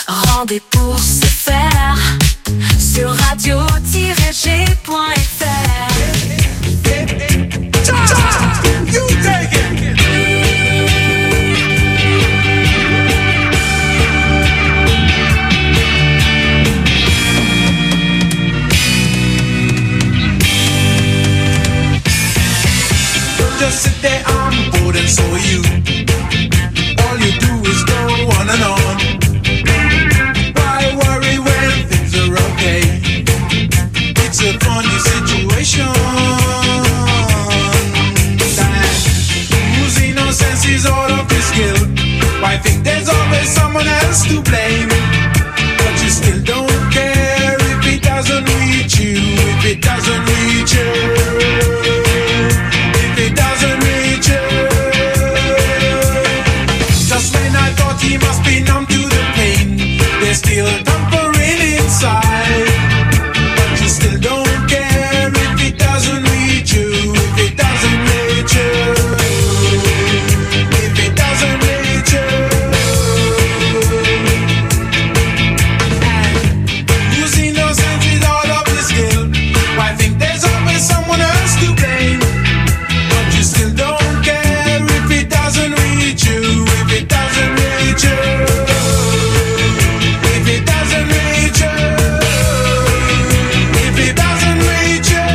Rendez pour se faire sur radio-g.fr. You take it. Just sit there on board and so are you. All you do is go on and on. Why worry when things are okay? It's a funny situation. Whose innocence is out of this guilt? Why think there's always someone else to blame? But you still don't care if it doesn't reach you, if it doesn't reach you. It doesn't reach you. Just when I thought he must be numb to the pain, there's still tampering inside. But you still don't care if it doesn't reach you, if it doesn't reach you, if it doesn't reach you. And whose innocence is all of this guilt? Why think there's always someone else to blame? You still don't care if it doesn't reach you, if it doesn't reach you, if it doesn't reach you, if it doesn't reach you,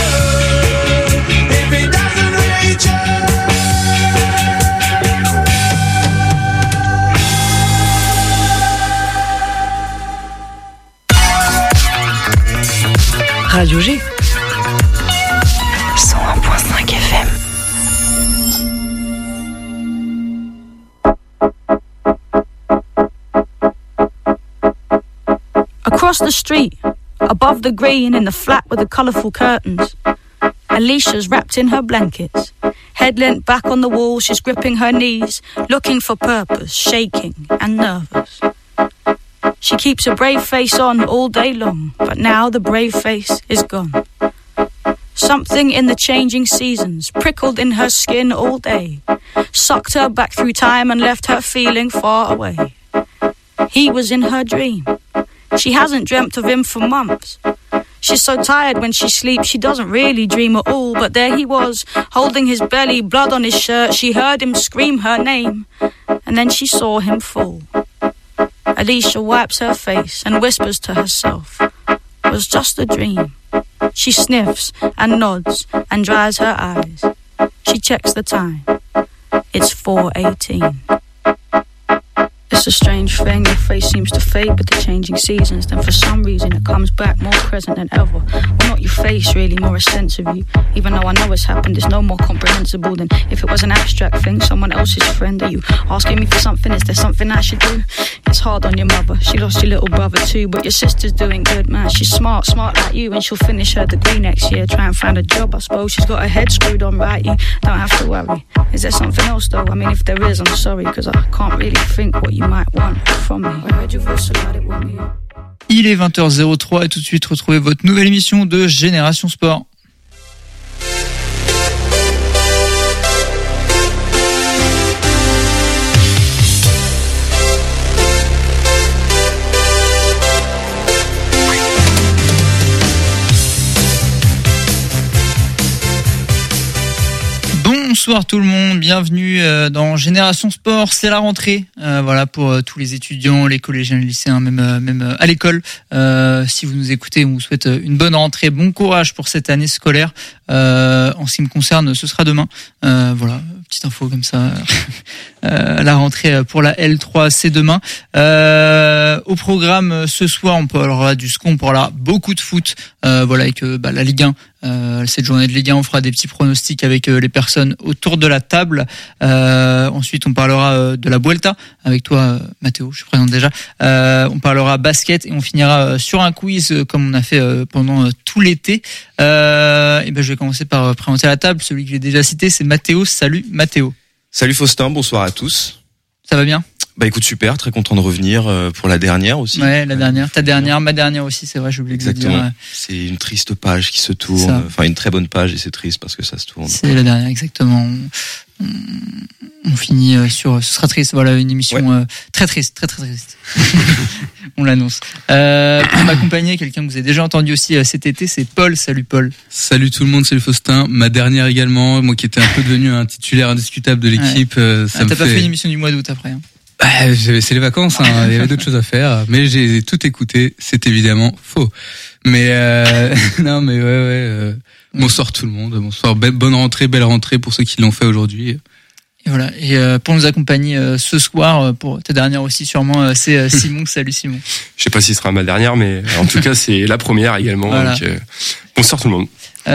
if it doesn't reach you. Radio G 101.5 FM. Across the street, above the green in the flat with the colourful curtains, Alicia's wrapped in her blankets. Head leant back on the wall, she's gripping her knees, looking for purpose, shaking and nervous. She keeps a brave face on all day long, but now the brave face is gone. Something in the changing seasons prickled in her skin all day, sucked her back through time and left her feeling far away. He was in her dream. She hasn't dreamt of him for months. She's so tired when she sleeps, she doesn't really dream at all. But there he was, holding his belly, blood on his shirt. She heard him scream her name, and then she saw him fall. Alicia wipes her face and whispers to herself, it was just a dream. She sniffs and nods and dries her eyes. She checks the time. It's 4:18. It's a strange thing, your face seems to fade with the changing seasons. Then for some reason it comes back more present than ever. Well, not your face really, more a sense of you. Even though I know it's happened, it's no more comprehensible than if it was an abstract thing, someone else's friend. Are you asking me for something? Is there something I should do? It's hard on your mother, she lost your little brother too. But your sister's doing good, man, she's smart like you. And she'll finish her degree next year, try and find a job I suppose. She's got her head screwed on right, you don't have to worry. Is there something else though? I mean, if there is, I'm sorry, cause I can't really think what you might want from me. I heard your voice about it with me. Il est 20h03 et tout de suite retrouvez votre nouvelle émission de Génération Sport. Bonsoir tout le monde, bienvenue dans Génération Sport, c'est la rentrée, voilà pour tous les étudiants, les collégiens, les lycéens, même à l'école. Si vous nous écoutez, on vous souhaite une bonne rentrée, bon courage pour cette année scolaire. En ce qui me concerne, ce sera demain. Voilà, petite info comme ça. La rentrée pour la L3, c'est demain. Au programme ce soir, on parlera du ski, on parlera beaucoup de foot. Voilà, avec la Ligue 1. Cette journée de Ligue 1, on fera des petits pronostics avec les personnes autour de la table. Ensuite, on parlera de la Vuelta avec toi, Mathéo, je suis présent déjà. On parlera basket et on finira sur un quiz comme on a fait pendant tout l'été. Et je vais commencer par présenter la table. Celui que j'ai déjà cité, c'est Mathéo. Salut Mathéo. Salut Faustin, bonsoir à tous. Ça va bien ? Bah écoute, super, très content de revenir pour la dernière aussi. Ouais, la dernière, ta dernière, ma dernière aussi, c'est vrai, j'ai oublié de le dire. C'est une triste page qui se tourne, enfin une très bonne page et c'est triste parce que ça se tourne. C'est la dernière, exactement. On finit sur ce sera triste. Voilà, une émission très triste, très triste. On l'annonce. Pour m'accompagner, quelqu'un que vous avez déjà entendu aussi cet été, c'est Paul. Salut Paul. Salut tout le monde, c'est le Faustin. Ma dernière également, moi qui étais un peu devenu un titulaire indiscutable de l'équipe. T'as pas fait une émission du mois d'août après. C'est les vacances, il y avait d'autres choses à faire, mais j'ai tout écouté. C'est évidemment faux. Mais non, mais ouais. Bonsoir tout le monde. Bonsoir, bonne rentrée, belle rentrée pour ceux qui l'ont fait aujourd'hui. Et voilà. Et pour nous accompagner ce soir, pour ta dernière aussi sûrement, c'est Simon. Salut Simon. Je sais pas si ce sera ma dernière, mais en tout cas c'est la première également. Voilà. Donc, bonsoir tout le monde.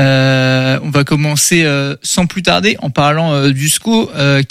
On va commencer sans plus tarder en parlant du SCO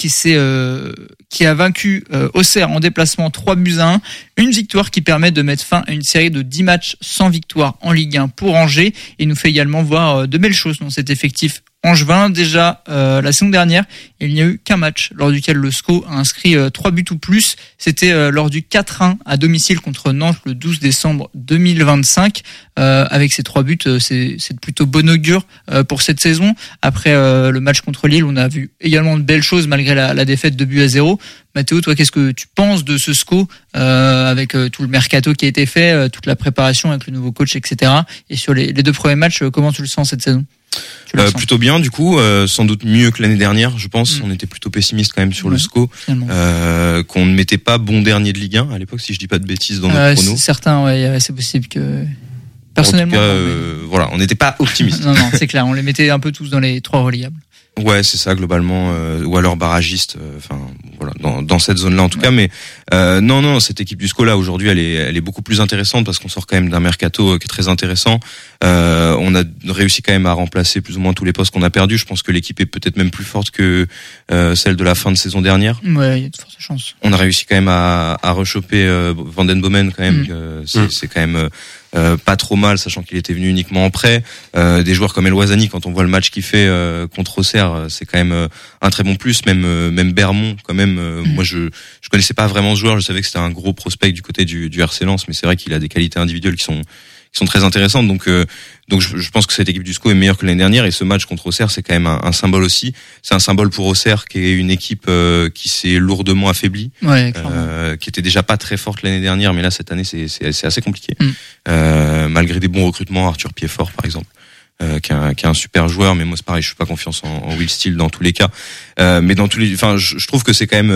qui a vaincu Auxerre en déplacement 3-1, une victoire qui permet de mettre fin à une série de 10 matchs sans victoire en Ligue 1 pour Angers et nous fait également voir de belles choses dans cet effectif angevin. Déjà la saison dernière, il n'y a eu qu'un match lors duquel le SCO a inscrit 3 buts ou plus. C'était lors du 4-1 à domicile contre Nantes le 12 décembre 2025. Avec ces 3 buts, c'est de plutôt bon augure pour cette saison. Après le match contre Lille, on a vu également de belles choses malgré la défaite de 2-0. Mathéo, toi, qu'est-ce que tu penses de ce SCO avec tout le mercato qui a été fait, toute la préparation avec le nouveau coach, etc. Et sur les 2 premiers matchs, comment tu le sens cette saison? Plutôt bien du coup, sans doute mieux que l'année dernière, je pense. On était plutôt pessimiste quand même sur le SCO, qu'on ne mettait pas bon dernier de Ligue 1 à l'époque, si je dis pas de bêtises dans notre prono. Certains, c'est possible que personnellement. En tout cas, voilà, on n'était pas optimiste. non, c'est clair, on les mettait un peu tous dans les 3 reliables. Ouais, c'est ça globalement, ou alors barragiste. Enfin, voilà, dans cette zone-là en tout cas. Mais non, cette équipe du SCO là aujourd'hui, elle est beaucoup plus intéressante parce qu'on sort quand même d'un mercato qui est très intéressant. On a réussi quand même à remplacer plus ou moins tous les postes qu'on a perdus. Je pense que l'équipe est peut-être même plus forte que celle de la fin de saison dernière. Ouais, il y a de fortes chances. On a réussi quand même à rechoper Van den Bomen quand même. C'est quand même pas trop mal, sachant qu'il était venu uniquement en prêt. Des joueurs comme El Ouazzani, quand on voit le match qu'il fait contre Auxerre, c'est quand même un très bon plus. Même Bermond, quand même. Moi, je connaissais pas vraiment ce joueur. Je savais que c'était un gros prospect du côté du RC Lens, mais c'est vrai qu'il a des qualités individuelles qui sont très intéressantes. Donc je pense que cette équipe du SCO est meilleure que l'année dernière. Et ce match contre Auxerre, c'est quand même un symbole aussi. C'est un symbole pour Auxerre, qui est une équipe qui s'est lourdement affaiblie, qui était déjà pas très forte l'année dernière, mais là cette année c'est assez compliqué. Malgré des bons recrutements, Arthur Piedfort par exemple, qui est un super joueur, mais moi c'est pareil, je suis pas confiance en Will Steele dans tous les cas. Mais dans tous les, enfin, je trouve que c'est quand même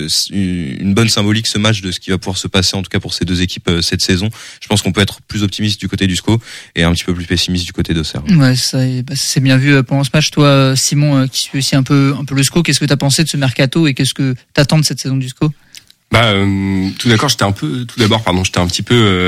une bonne symbolique ce match de ce qui va pouvoir se passer, en tout cas pour ces 2 équipes cette saison. Je pense qu'on peut être plus optimiste du côté du SCO et un petit peu plus pessimiste du côté d'Auxerre. Ouais, ça, c'est bien vu pendant ce match. Toi, Simon, qui suit aussi un peu le SCO, qu'est-ce que t'as pensé de ce mercato et qu'est-ce que t'attends de cette saison du SCO? Tout d'abord, j'étais un petit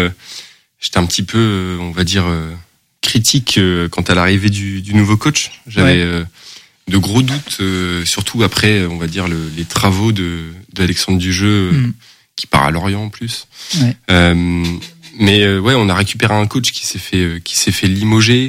peu, on va dire, critique quant à l'arrivée du nouveau coach. J'avais de gros doutes, surtout après, on va dire, les travaux de Alexandre Dujeu, qui part à Lorient en plus. Mais on a récupéré un coach qui s'est fait limoger.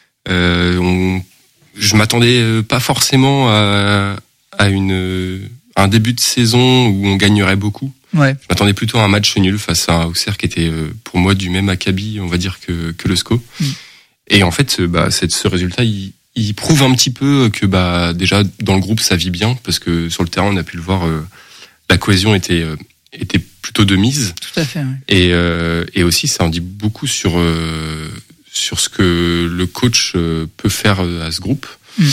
Je m'attendais pas forcément à un début de saison où on gagnerait beaucoup. Je m'attendais plutôt à un match nul face à Auxerre qui était pour moi du même acabit, on va dire, que le SCO. Et en fait, ce résultat, il prouve un petit peu que déjà dans le groupe ça vit bien, parce que sur le terrain on a pu le voir, la cohésion était plutôt de mise. Tout à fait. Ouais. Et aussi ça en dit beaucoup sur ce que le coach peut faire à ce groupe.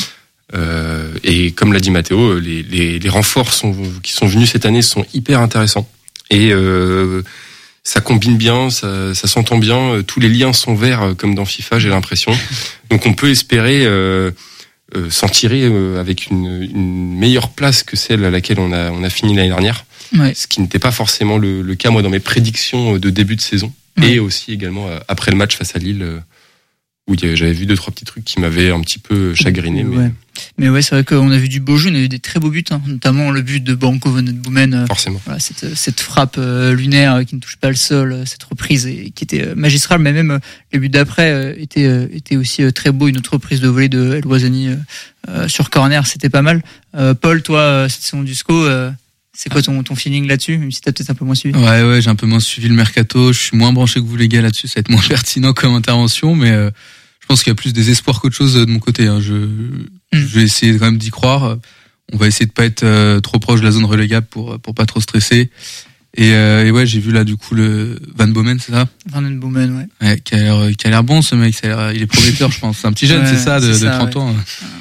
Et comme l'a dit Mathéo, les renforts qui sont venus cette année sont hyper intéressants. Et ça combine bien, ça s'entend bien. Tous les liens sont verts comme dans FIFA, j'ai l'impression. Donc on peut espérer s'en tirer avec une meilleure place que celle à laquelle on a fini l'année dernière. Ce qui n'était pas forcément le cas, moi, dans mes prédictions de début de saison. Et aussi également après le match face à Lille, où j'avais vu 2-3 petits trucs qui m'avaient un petit peu chagriné. Mais ouais, c'est vrai qu'on a vu du beau jeu, on a eu des très beaux buts, notamment le but de Branko Van den Bomen. Forcément. Voilà, cette frappe lunaire qui ne touche pas le sol, cette reprise qui était magistrale, mais même les buts d'après étaient aussi très beaux. Une autre reprise de volée de El Ouazzani sur corner, c'était pas mal. Paul, toi, cette saison du SCO, c'est quoi ton feeling là-dessus, même si t'as peut-être un peu moins suivi? Ouais, j'ai un peu moins suivi le mercato. Je suis moins branché que vous les gars là-dessus. Ça va être moins pertinent comme intervention, mais je pense qu'il y a plus des espoirs qu'autre chose de mon côté. Je vais essayer quand même d'y croire. on va essayer de pas être trop proche de la zone relégable pour pas trop stresser. Et ouais, j'ai vu là du coup le Van Bomen, c'est ça? Van den Boomen, ouais. Ouais, qui a l'air bon ce mec, il est prometteur, je pense. C'est un petit jeune, Ouais, c'est ça, de 30 ans.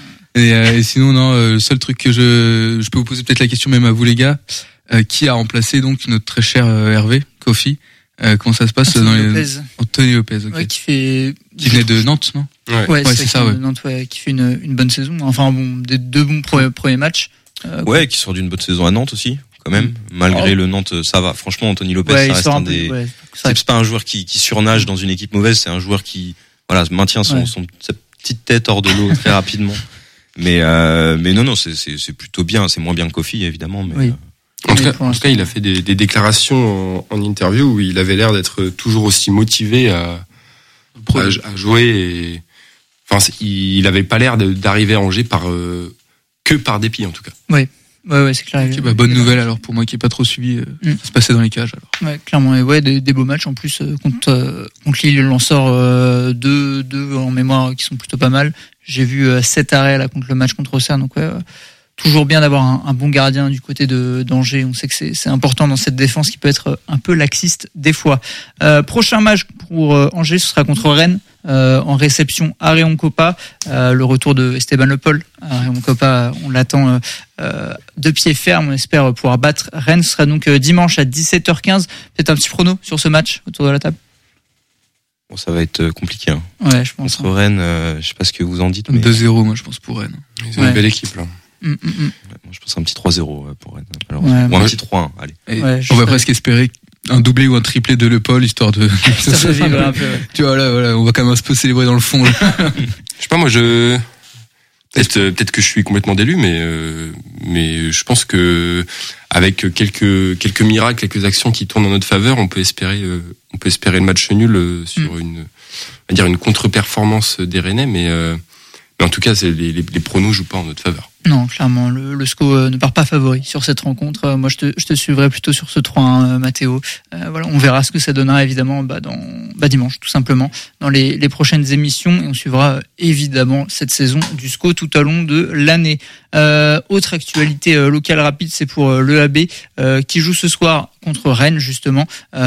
Et sinon, non, le seul truc que je peux vous poser peut-être la question même à vous les gars, qui a remplacé donc notre très cher Hervé, Kofi. Comment ça se passe Anthony Lopez, ok. Ouais, qui venait de Nantes, non? Ouais, c'est ça, ouais. Nantes, ouais, qui fait une bonne saison. Enfin bon, des deux bons premiers matchs. Ouais, qui sort d'une bonne saison à Nantes aussi, quand même. Malgré le Nantes, ça va. Franchement, Anthony Lopez, ouais, ça reste un des. Ouais, c'est pas un joueur qui surnage dans une équipe mauvaise. C'est un joueur qui, voilà, maintient sa petite tête hors de l'eau très rapidement. Mais non, c'est plutôt bien. C'est moins bien que Kofi, évidemment, mais. Oui. En tout cas, il a fait des déclarations en interview où il avait l'air d'être toujours aussi motivé à jouer. Et, enfin, il avait pas l'air d'arriver à Angers que par dépit, en tout cas. Oui. Ouais, c'est clair. Okay, bonne nouvelle alors pour moi qui est pas trop suivi. Ça se passait dans les cages alors. Ouais, clairement. Et ouais, des beaux matchs en plus contre Lille. On en sort deux en mémoire qui sont plutôt pas mal. J'ai vu 7 arrêts là contre le match contre Auxerre. Donc ouais. Toujours bien d'avoir un bon gardien du côté d'Angers. On sait que c'est important dans cette défense qui peut être un peu laxiste des fois. Prochain match pour Angers, ce sera contre Rennes en réception à Réon Copa. Le retour de Esteban Le Pol à Réon Copa, on l'attend de pied ferme. On espère pouvoir battre Rennes. Ce sera donc dimanche à 17h15. Peut-être un petit prono sur ce match autour de la table. Bon, ça va être compliqué. Hein. Ouais, je pense. Contre Rennes, je sais pas ce que vous en dites. Mais... 2-0, moi je pense pour Rennes. Ils ont une belle équipe là. Moi, je pense un petit 3-0 pour Rennes. Ou un petit 3-1, allez. On va presque espérer un doublé ou un triplé de Le Pol, histoire de... ça fait vivre un peu. Tu vois, là, on va quand même un peu célébrer dans le fond. Là. Je sais pas, moi, peut-être que je suis complètement délu, mais je pense que avec quelques miracles, quelques actions qui tournent en notre faveur, on peut espérer le match nul sur une contre-performance des Rennais, mais en tout cas, les pronos jouent pas en notre faveur. Non, clairement, le SCO ne part pas favori sur cette rencontre. Moi, je te suivrai plutôt sur ce 3-1, Mathéo. Voilà, on verra ce que ça donnera évidemment dimanche, tout simplement, dans les prochaines émissions, et on suivra évidemment cette saison du SCO tout au long de l'année. Autre actualité locale rapide, c'est pour l'EAB qui joue ce soir contre Rennes, justement,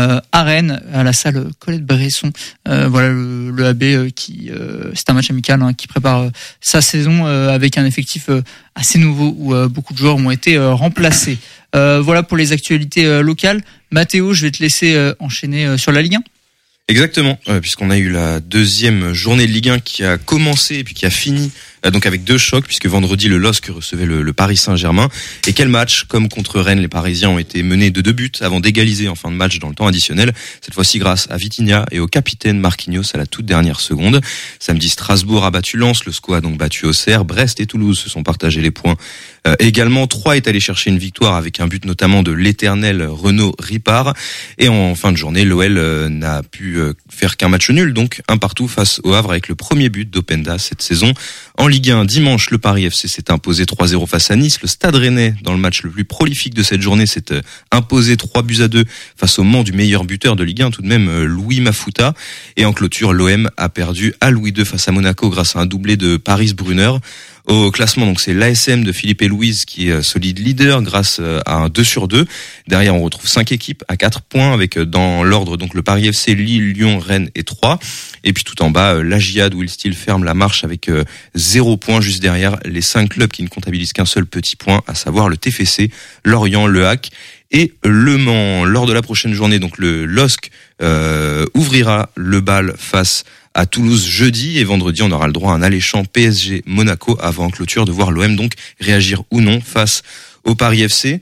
à Rennes, à la salle Colette-Bresson. Voilà, l'EAB qui c'est un match amical qui prépare sa saison avec un effectif assez nouveau où beaucoup de joueurs ont été remplacés. Voilà pour les actualités locales. Mathéo, je vais te laisser enchaîner sur la Ligue 1. Exactement, puisqu'on a eu la deuxième journée de Ligue 1 qui a commencé et puis qui a fini donc avec deux chocs, puisque vendredi le LOSC recevait le Paris Saint-Germain. Et quel match! Comme contre Rennes, les Parisiens ont été menés de 2 buts avant d'égaliser en fin de match dans le temps additionnel, cette fois-ci grâce à Vitinha et au capitaine Marquinhos à la toute dernière seconde. Samedi, Strasbourg a battu Lens, le SCO a donc battu Auxerre, Brest et Toulouse se sont partagés les points. Également, Troyes est allé chercher une victoire avec un but notamment de l'éternel Renaud Ripard. Et en fin de journée, l'OL n'a pu faire qu'un match nul, donc un partout face au Havre avec le premier but d'Openda cette saison. En Ligue 1, dimanche, le Paris FC s'est imposé 3-0 face à Nice. Le Stade Rennais, dans le match le plus prolifique de cette journée, s'est imposé 3-2 face au Mans du meilleur buteur de Ligue 1, tout de même Louis Mafuta. Et en clôture, l'OM a perdu à Louis II face à Monaco grâce à un doublé de Paris Brunner. Au classement, donc c'est l'ASM de Philippe et Louise qui est solide leader grâce à un 2/2. Derrière, on retrouve 5 équipes à 4 points avec dans l'ordre donc le Paris FC, Lille, Lyon, Rennes et Troyes. Et puis tout en bas, la Giade Will Steel ferme la marche avec 0 points juste derrière les 5 clubs qui ne comptabilisent qu'un seul petit point, à savoir le TFC, Lorient, Le Hack et Le Mans. Lors de la prochaine journée, donc le LOSC ouvrira le bal face à Toulouse jeudi, et vendredi on aura le droit à un alléchant PSG Monaco avant clôture de voir l'OM donc réagir ou non face au Paris FC.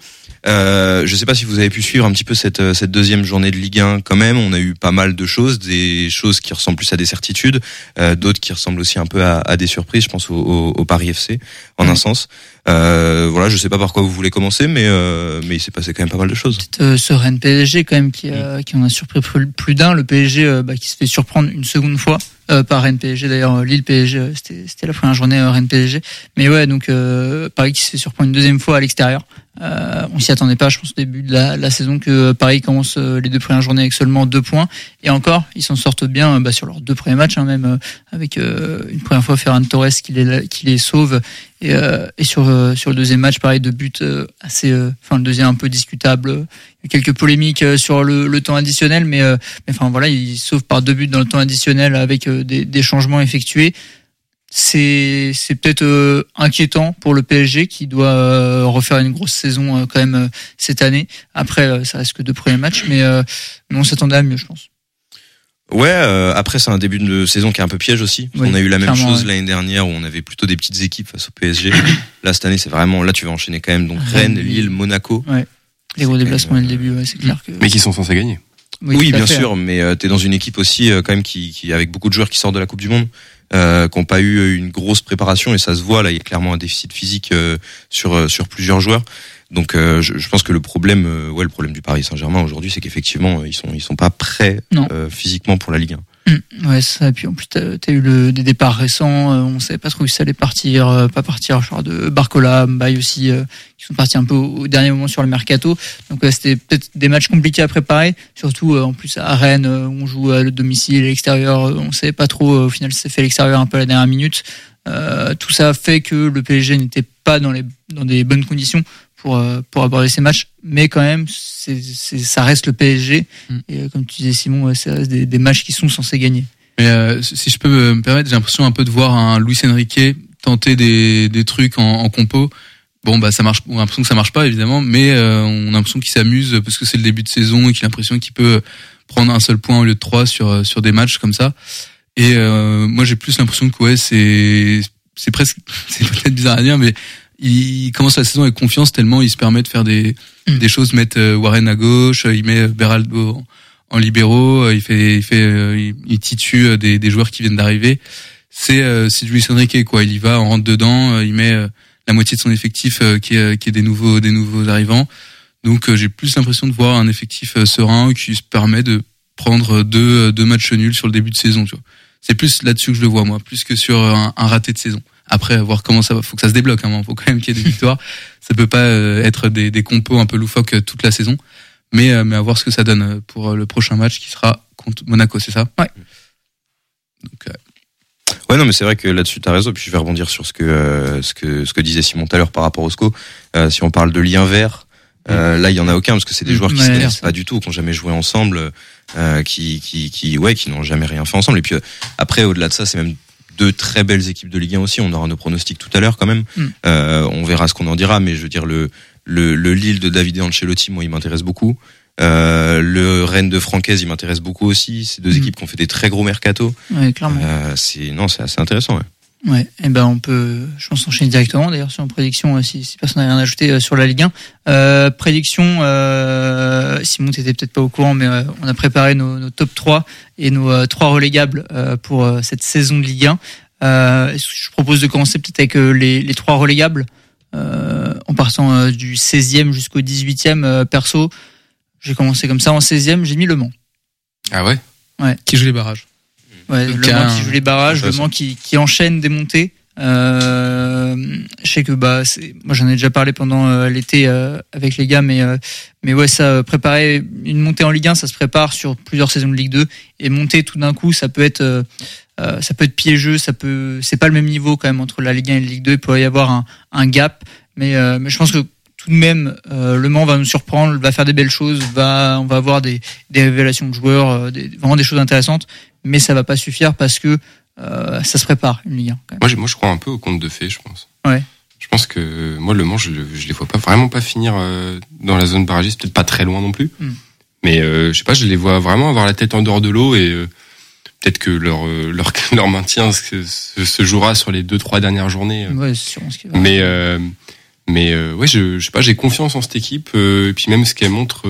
Je sais pas si vous avez pu suivre un petit peu cette deuxième journée de Ligue 1 quand même. On a eu pas mal de choses, des choses qui ressemblent plus à des certitudes, d'autres qui ressemblent aussi un peu à des surprises. Je pense au Paris FC en un sens. Voilà, je sais pas par quoi vous voulez commencer, mais il s'est passé quand même pas mal de choses. Ce Rennes PSG quand même qui en a surpris plus d'un. Le PSG qui se fait surprendre une seconde fois par Rennes PSG. D'ailleurs, Lille PSG, c'était la première journée Rennes PSG. Mais ouais, donc Paris qui se fait surprendre une deuxième fois à l'extérieur On s'y attendait pas, je pense, au début de la saison que Paris commence les 2 premières journées avec seulement 2 points. Et encore, ils s'en sortent bien sur leurs 2 premiers matchs, même avec une première fois Ferran Torres qui les sauve. Et sur le deuxième match, pareil, 2 buts assez, le deuxième un peu discutable. Il y a eu quelques polémiques sur le temps additionnel, mais enfin voilà, ils sauvent par 2 buts dans le temps additionnel avec des changements effectués. C'est peut-être inquiétant pour le PSG qui doit refaire une grosse saison quand même cette année. Après, ça reste que 2 premiers matchs, mais on s'attendait à mieux, je pense. Ouais, après c'est un début de saison qui est un peu piège aussi. Oui, on a eu la même chose ouais. l'année dernière où on avait plutôt des petites équipes face au PSG. Là cette année c'est vraiment, là tu vas enchaîner quand même donc Rennes, Lille, Monaco. Ouais. Les gros déplacements dès le début, ouais, c'est clair que. Mais qui sont censés gagner. Oui, bien sûr, mais t'es dans une équipe aussi quand même qui avec beaucoup de joueurs qui sortent de la Coupe du Monde. Qui n'ont pas eu une grosse préparation et ça se voit là, il y a clairement un déficit physique sur plusieurs joueurs. Donc je pense que le problème du Paris Saint-Germain aujourd'hui, c'est qu'effectivement ils sont pas prêts physiquement pour la Ligue 1. Ouais, ça. Et puis en plus t'as eu des départs récents, on savait pas trop où ça allait partir, pas partir, genre de Barcola, Mbaye aussi, qui sont partis un peu au dernier moment sur le mercato. Donc c'était peut-être des matchs compliqués à préparer, surtout en plus à Rennes où on joue à le domicile, à l'extérieur, on savait pas trop. Au final, ça s'est fait à l'extérieur un peu à la dernière minute. Tout ça a fait que le PSG n'était pas dans des bonnes conditions pour aborder ces matchs, mais quand même ça reste le PSG et comme tu disais Simon, ça reste des matchs qui sont censés gagner. Mais si je peux me permettre, j'ai l'impression un peu de voir un Luis Enrique tenter des trucs en compo. Bon ça marche, on a l'impression que ça marche pas évidemment, mais on a l'impression qu'il s'amuse parce que c'est le début de saison et qu'il a l'impression qu'il peut prendre un seul point au lieu de 3 sur des matchs comme ça. Et moi j'ai plus l'impression que ouais c'est peut-être bizarre à dire, mais il commence la saison avec confiance tellement il se permet de faire des choses, mettre Warren à gauche, il met Beraldo en libéraux, il titue des joueurs qui viennent d'arriver. C'est Luis Enrique quoi, il y va, on rentre dedans, il met la moitié de son effectif qui est des nouveaux arrivants. Donc j'ai plus l'impression de voir un effectif serein qui se permet de prendre deux matchs nuls sur le début de saison, tu vois. C'est plus là-dessus que je le vois moi, plus que sur un raté de saison. Après, voir comment ça va, faut que ça se débloque, hein, faut quand même qu'il y ait des victoires. Ça peut pas être des compos un peu loufoques toute la saison, mais à voir ce que ça donne pour le prochain match qui sera contre Monaco, c'est ça? Ouais. Donc, ouais, non, mais c'est vrai que là-dessus t'as raison. Puis je vais rebondir sur ce que disait Simon tout à l'heure par rapport au SCO. Si on parle de lien vert, là il y en a aucun parce que c'est des joueurs qui se connaissent pas du tout, qui ont jamais joué ensemble, qui n'ont jamais rien fait ensemble. Et puis après, au-delà de ça, c'est même 2 très belles équipes de Ligue 1 aussi. On aura nos pronostics tout à l'heure quand même. On verra ce qu'on en dira, mais je veux dire le Lille de Davide Ancelotti, moi il m'intéresse beaucoup. Le Rennes de Francaise, il m'intéresse beaucoup aussi. C'est 2 équipes qui ont fait des très gros mercato. Ouais, clairement. C'est assez intéressant. Ouais. Ouais, et on peut, je pense, enchaîner directement d'ailleurs sur une prédiction si personne n'a rien à ajouter sur la Ligue 1. Prédiction, Simon t'étais peut-être pas au courant, mais on a préparé nos top 3 et nos 3 relégables pour cette saison de Ligue 1. Je propose de commencer peut-être avec les 3 relégables en partant du 16e jusqu'au 18e. Perso, j'ai commencé comme ça. En 16e, j'ai mis Le Mans. Ah ouais? Ouais. Qui joue les barrages. Ouais, Le Mans qui joue les barrages, Le Mans qui enchaîne des montées. Je sais que moi j'en ai déjà parlé pendant l'été avec les gars, mais ouais, ça préparer une montée en Ligue 1, ça se prépare sur plusieurs saisons de Ligue 2 et monter tout d'un coup, ça peut être piégeux, c'est pas le même niveau quand même entre la Ligue 1 et la Ligue 2, il peut y avoir un gap, mais je pense que tout de même Le Mans va nous surprendre, va faire des belles choses, on va avoir des révélations de joueurs, vraiment des choses intéressantes. Mais ça va pas suffire parce que ça se prépare une Ligue 1 quand même. Moi je crois un peu au conte de fées, je pense. Ouais. Je pense que moi Le Mans je les vois vraiment pas finir dans la zone barragiste, peut-être pas très loin non plus. Mais je sais pas, je les vois vraiment avoir la tête en dehors de l'eau et peut-être que leur maintien se jouera sur les 2-3 dernières journées. Ouais, c'est sûrement ce qui va. Mais ouais, je sais pas, j'ai confiance en cette équipe et puis même ce qu'elle montre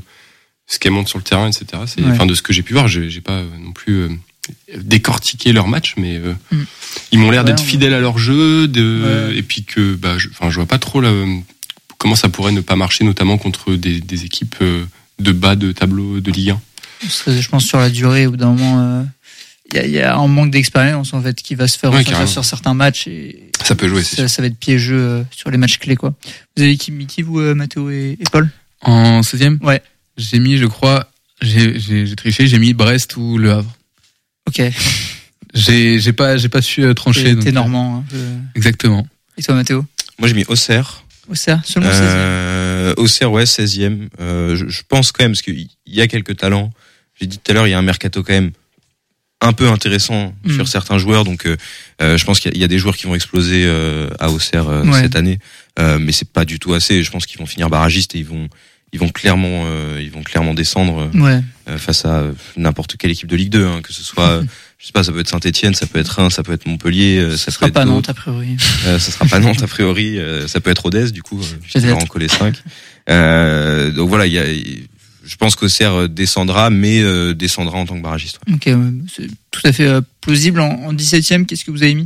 sur le terrain, etc. Enfin, de ce que j'ai pu voir, j'ai pas non plus décortiqué leur match, mais ils m'ont l'air d'être fidèles à leur jeu, et puis que je vois pas trop comment ça pourrait ne pas marcher, notamment contre des équipes de bas de tableau de Ligue 1. Je pense sur la durée, au bout d'un moment, il y a un manque d'expérience en fait qui va se faire ressentir carrément. sur certains matchs et Ça peut jouer, c'est sûr. ça va être piégeux sur les matchs clés quoi. Vous avez qui vous Mathéo et Paul? En 16e, Ouais. j'ai mis, je crois, j'ai triché, j'ai mis Brest ou Le Havre. Ok. J'ai pas su trancher. T'es donc, normand. Un peu. Exactement. Et toi Mathéo? Moi, j'ai mis Auxerre. Auxerre, seulement 16e. Auxerre, ouais, 16e. Je pense quand même, parce qu'il y a quelques talents. J'ai dit tout à l'heure, il y a un mercato quand même un peu intéressant sur certains joueurs. Donc, je pense qu'il y a des joueurs qui vont exploser à Auxerre cette année. Mais c'est pas du tout assez. Je pense qu'ils vont finir barragistes et ils vont clairement descendre face à n'importe quelle équipe de Ligue 2, hein, que ce soit, je sais pas, ça peut être Saint-Etienne, ça peut être Reims, ça peut être Montpellier, ça peut être pas Nantes a priori. ça sera pas Nantes a priori, ça peut être Rodez du coup, je vais en coller 5. Donc voilà, je pense qu'Auxerre descendra, mais descendra en tant que barragiste. Ouais. Ok, c'est tout à fait plausible. En 17e, qu'est-ce que vous avez mis?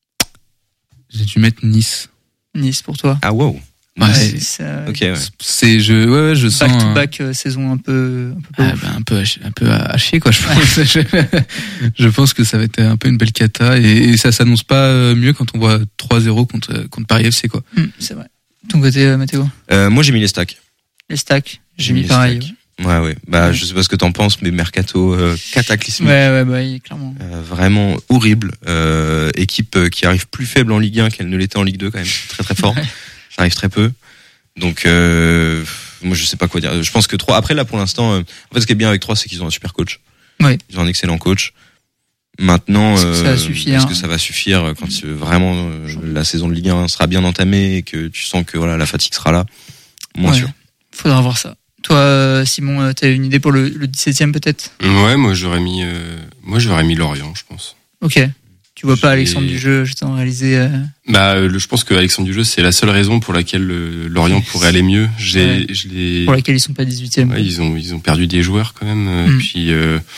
J'ai dû mettre Nice. Nice pour toi. Ah wow. Ouais, Ok, ouais. Je sens back-to-back saison un peu un peu à chier quoi, je pense. Je pense que ça va être un peu une belle cata et ça s'annonce pas mieux quand on voit 3-0 contre Paris FC quoi. C'est vrai. Ton côté Mathéo? Moi j'ai mis les stacks. Les stacks, j'ai mis les pareil. stacks. Ouais. Bah je sais pas ce que t'en penses, mais mercato cataclysmique. Ouais, clairement. Vraiment horrible. Équipe qui arrive plus faible en Ligue 1 qu'elle ne l'était en Ligue 2 quand même. Très très fort. Ça arrive très peu. Donc moi je sais pas quoi dire. Je pense que 3 après là pour l'instant en fait ce qui est bien avec 3 c'est qu'ils ont un super coach. Oui. Ils ont un excellent coach. Maintenant est-ce que ça va suffire quand vraiment la saison de Ligue 1 sera bien entamée et que tu sens que voilà la fatigue sera là. Moins sûr. Faudra voir ça. Toi Simon, t'as une idée pour le 17e peut-être? Ouais, moi j'aurais mis Lorient, je pense. OK. Tu vois pas Alexandre Dujeu, je t'en réalisé. Je pense que Alexandre Dujeu, c'est la seule raison pour laquelle Lorient pourrait aller mieux. Pour laquelle ils sont pas 18e. Ouais, ils ont perdu des joueurs quand même. Puis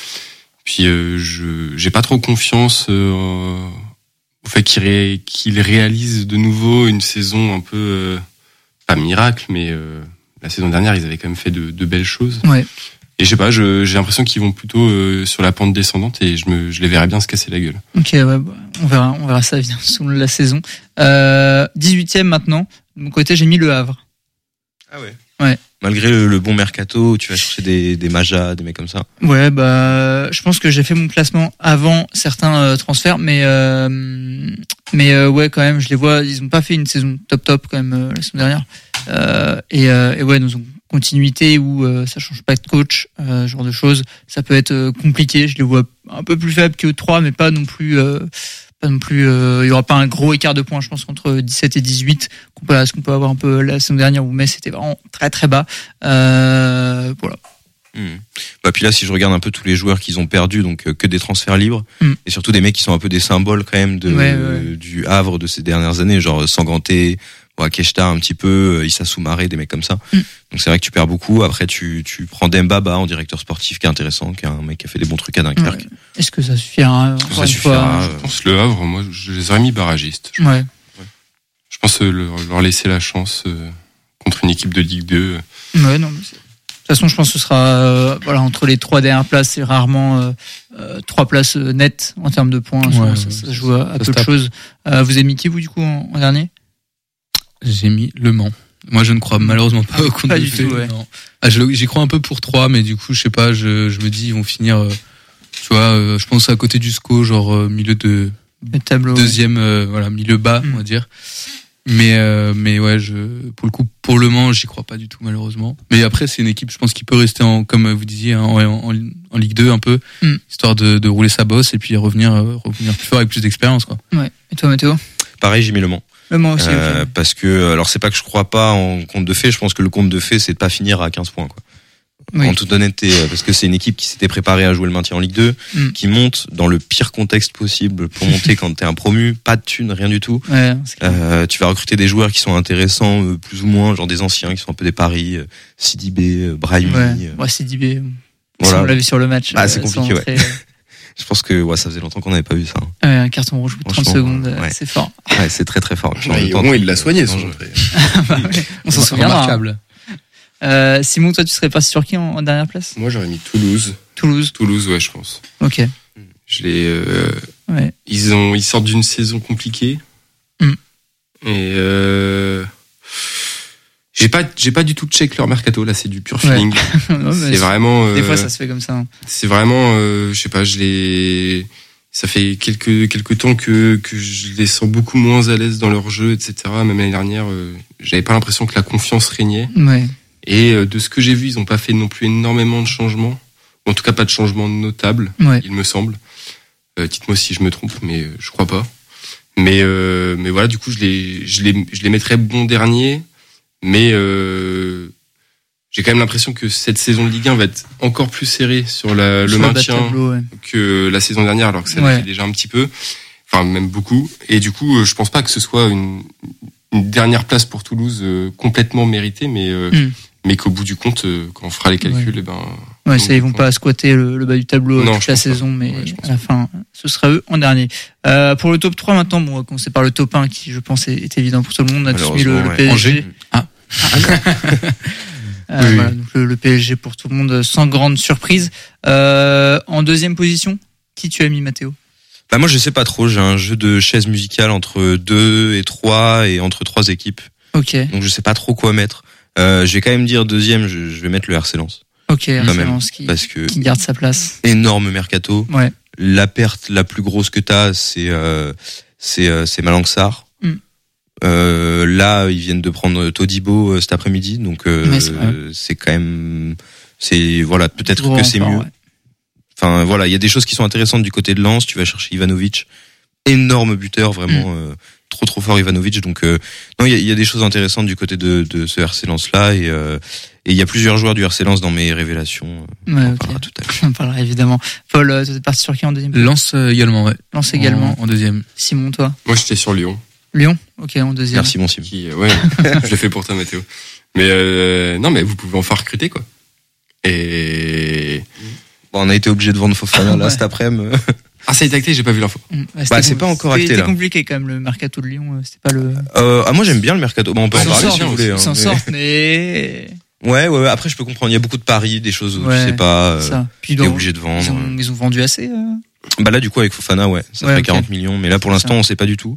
j'ai pas trop confiance au fait qu'il réalise de nouveau une saison un peu pas miracle, mais la saison dernière ils avaient quand même fait de belles choses. Ouais. Et je sais pas, j'ai l'impression qu'ils vont plutôt sur la pente descendante et je les verrais bien se casser la gueule. Ok, ouais, on verra ça bien sous la saison. 18e maintenant. De mon côté, j'ai mis Le Havre. Ah ouais. Ouais. Malgré le bon mercato, tu vas chercher des Maja, des mecs comme ça. Ouais, je pense que j'ai fait mon classement avant certains transferts, mais ouais, quand même, je les vois, ils ont pas fait une saison top quand même la saison dernière. Et ouais, nous avons continuité où ça change pas de coach, ce genre de choses, ça peut être compliqué. Je les vois un peu plus faibles que 3, mais pas non plus. Il y aura pas un gros écart de points, je pense, entre 17 et 18 comparé à ce qu'on peut avoir un peu la saison dernière où Metz était vraiment très très bas. Voilà. Bah puis là, si je regarde un peu tous les joueurs qu'ils ont perdus, donc que des transferts libres et surtout des mecs qui sont un peu des symboles quand même du Havre de ces dernières années, genre Sanganté, Keshta un petit peu, Issa Soumaré, des mecs comme ça. Donc c'est vrai que tu perds beaucoup. Après tu prends Dembaba en directeur sportif qui est intéressant, qui est un mec qui a fait des bons trucs à Dunkerque. Est-ce que ça suffira? Ça suffira. Je pense Le Havre, moi je les aurais mis barragistes. Je pense leur laisser la chance contre une équipe de Ligue 2. Ouais, non, mais de toute façon, je pense que ce sera entre les 3 dernières places, c'est rarement 3 places nettes en termes de points. Ça joue à peu de choses. Vous avez mis qui vous du coup en dernier? J'ai mis Le Mans. Moi, je ne crois malheureusement pas au compte pas de du fait. tout, ouais. Non. J'y crois un peu pour 3, mais du coup, je sais pas, je me dis, ils vont finir, tu vois, je pense à côté du SCO, genre milieu de tableau, deuxième, milieu bas, on va dire. Mais ouais, pour le coup, pour Le Mans, j'y crois pas du tout, malheureusement. Mais après, c'est une équipe, je pense, qui peut rester comme vous disiez, en Ligue 2 un peu, histoire de rouler sa bosse et puis revenir plus fort avec plus d'expérience, quoi. Ouais. Et toi, Mathéo? Pareil, j'ai mis Le Mans. Le Mans aussi, okay. Parce que, alors c'est pas que je crois pas en conte de fées, je pense que le conte de fées, c'est de pas finir à 15 points, quoi. Oui. En toute honnêteté, parce que c'est une équipe qui s'était préparée à jouer le maintien en Ligue 2, qui monte dans le pire contexte possible pour monter quand t'es un promu, pas de thunes, rien du tout. Ouais, tu vas recruter des joueurs qui sont intéressants, plus ou moins, genre des anciens, qui sont un peu des paris, Sidibé, Brahimi. Ouais, Sidibé. Voilà. On l'a vu sur le match. C'est compliqué, ouais. Je pense que ça faisait longtemps qu'on n'avait pas vu ça. Un carton rouge pour 30 secondes, c'est fort. Ouais, c'est très très fort. Au moins, il l'a soigné, son jeu. On s'en souvient. Remarquable. Simon, toi, tu serais passé sur qui en dernière place? Moi, j'aurais mis Toulouse. Toulouse, ouais, je pense. Ok. Ouais. Ils sortent d'une saison compliquée. Et j'ai pas du tout check leur mercato là, c'est du pur feeling. Non, c'est vraiment. Des fois, ça se fait comme ça. Hein. C'est vraiment, je sais pas, ça fait quelques temps que je les sens beaucoup moins à l'aise dans leur jeu, etc. Même l'année dernière, j'avais pas l'impression que la confiance régnait. Ouais. Et de ce que j'ai vu, ils ont pas fait non plus énormément de changements. En tout cas, pas de changements notables, il me semble. Dites-moi si je me trompe, mais je crois pas. Mais voilà, du coup, je les mettrais bon dernier. Mais j'ai quand même l'impression que cette saison de Ligue 1 va être encore plus serrée sur le maintien que la saison dernière, alors que ça l'était déjà un petit peu, enfin même beaucoup. Et du coup, je pense pas que ce soit une dernière place pour Toulouse complètement méritée, mais qu'au bout du compte, quand on fera les calculs, ça, ils vont pas squatter le bas du tableau toute la saison, mais à la fin, ce sera eux en dernier. Pour le top 3 maintenant, on va commencer par le top 1 qui, je pense, est évident pour tout le monde. On a tous mis le PSG. Voilà, donc le PSG pour tout le monde, sans grande surprise. En deuxième position, qui tu as mis, Mathéo? Bah moi je sais pas trop, j'ai un jeu de chaises musicales entre 2 et 3 et entre 3 équipes. Ok. Donc je sais pas trop quoi mettre. Je vais quand même dire deuxième, je vais mettre le RC Lens. Ok, RC Lens qui garde sa place. Énorme mercato. Ouais. La perte la plus grosse que t'as, c'est Malang Sarr. Là, ils viennent de prendre Todibo cet après-midi, donc c'est quand même, voilà, peut-être que c'est mieux. Ouais. Enfin voilà, il y a des choses qui sont intéressantes du côté de Lens. Tu vas chercher Ivanovic, énorme buteur, vraiment trop fort Ivanovic. Donc non, il y a des choses intéressantes du côté de ce RC Lens là, et il y a plusieurs joueurs du RC Lens dans mes révélations. On en parlera tout à l'heure. On parlera évidemment. Paul, tu es parti sur qui en deuxième? Lens également, ouais. Lens également. En deuxième. Simon, toi? Moi, j'étais sur Lyon. Lyon, ok, en deuxième. Merci mon Simon. Je l'ai fait pour toi, Mathéo. Mais non, mais vous pouvez enfin recruter, quoi. Et bon, on a été obligé de vendre Fofana là cet après-midi. Ah, ça a été acté, j'ai pas vu l'info. C'est pas encore acté là. C'était compliqué quand même le mercato de Lyon, c'était pas le. Moi j'aime bien le mercato. Bon, on peut en parler si vous voulez. Ils s'en sortent, mais. Ouais. Après, je peux comprendre. Il y a beaucoup de paris, des choses où tu sais pas. Puis t'es obligé de vendre. Ils ont vendu assez. Bah là, du coup, avec Fofana, ça ferait 40 millions. Mais là, pour l'instant, on sait pas du tout.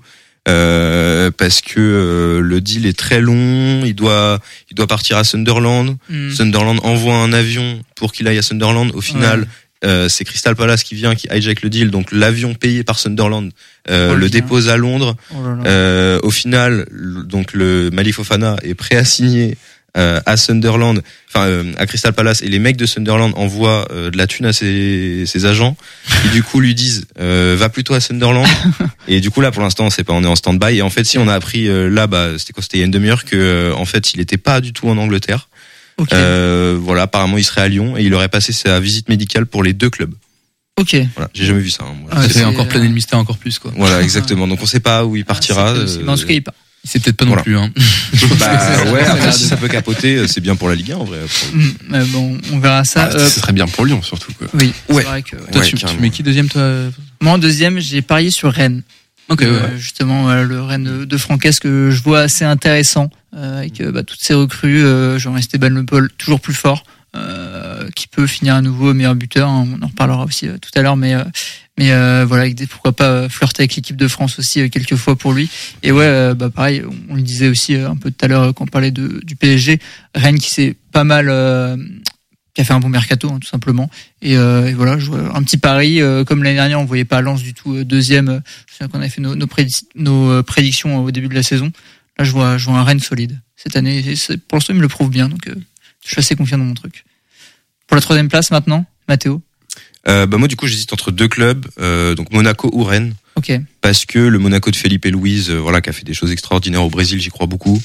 Parce que le deal est très long, il doit partir à Sunderland. Sunderland envoie un avion pour qu'il aille à Sunderland. Au final, c'est Crystal Palace qui hijack le deal, donc l'avion payé par Sunderland le dépose à Londres. Au final, donc le Mali Fofana est prêt à signer à Sunderland, à Crystal Palace, et les mecs de Sunderland envoient de la thune à ses agents, qui du coup lui disent va plutôt à Sunderland. Et du coup là pour l'instant on est en stand-by, et en fait si on a appris c'était il y a une demi-heure que en fait il était pas du tout en Angleterre. Voilà, apparemment il serait à Lyon et il aurait passé sa visite médicale pour les 2 clubs. Ok. Voilà, j'ai jamais vu ça. Moi. C'est encore plané le mystère encore plus, quoi. Voilà, exactement. Donc on sait pas où il partira. Mais en tout cas il part. C'est peut-être pas non plus, hein. Après, si ça peut capoter, c'est bien pour la Ligue 1, en vrai. Bon, on verra ça. Ce serait bien pour Lyon, surtout, quoi. Oui. C'est vrai que, toi, tu mets qui deuxième, toi? Moi, en deuxième, j'ai parié sur Rennes. Ok, justement, le Rennes de Franquès que je vois assez intéressant, avec, toutes ces recrues, genre Esteban Le Paul, toujours plus fort, qui peut finir à nouveau meilleur buteur. On en reparlera aussi tout à l'heure, mais voilà, pourquoi pas flirter avec l'équipe de France aussi quelques fois pour lui. Et pareil, on le disait aussi un peu tout à l'heure quand on parlait du PSG, Rennes qui s'est pas mal, qui a fait un bon mercato, tout simplement. Et voilà, je vois un petit pari, comme l'année dernière, on voyait pas Lens du tout deuxième. Je sais qu'on avait fait nos prédictions au début de la saison. Là, je vois un Rennes solide cette année. Et pour l'instant, il me le prouve bien, donc je suis assez confiant dans mon truc. Pour la 3e place maintenant, Mathéo. Moi du coup j'hésite entre 2 clubs, donc Monaco ou Rennes. Ok. Parce que le Monaco de Felipe Luiz, qui a fait des choses extraordinaires au Brésil, j'y crois beaucoup.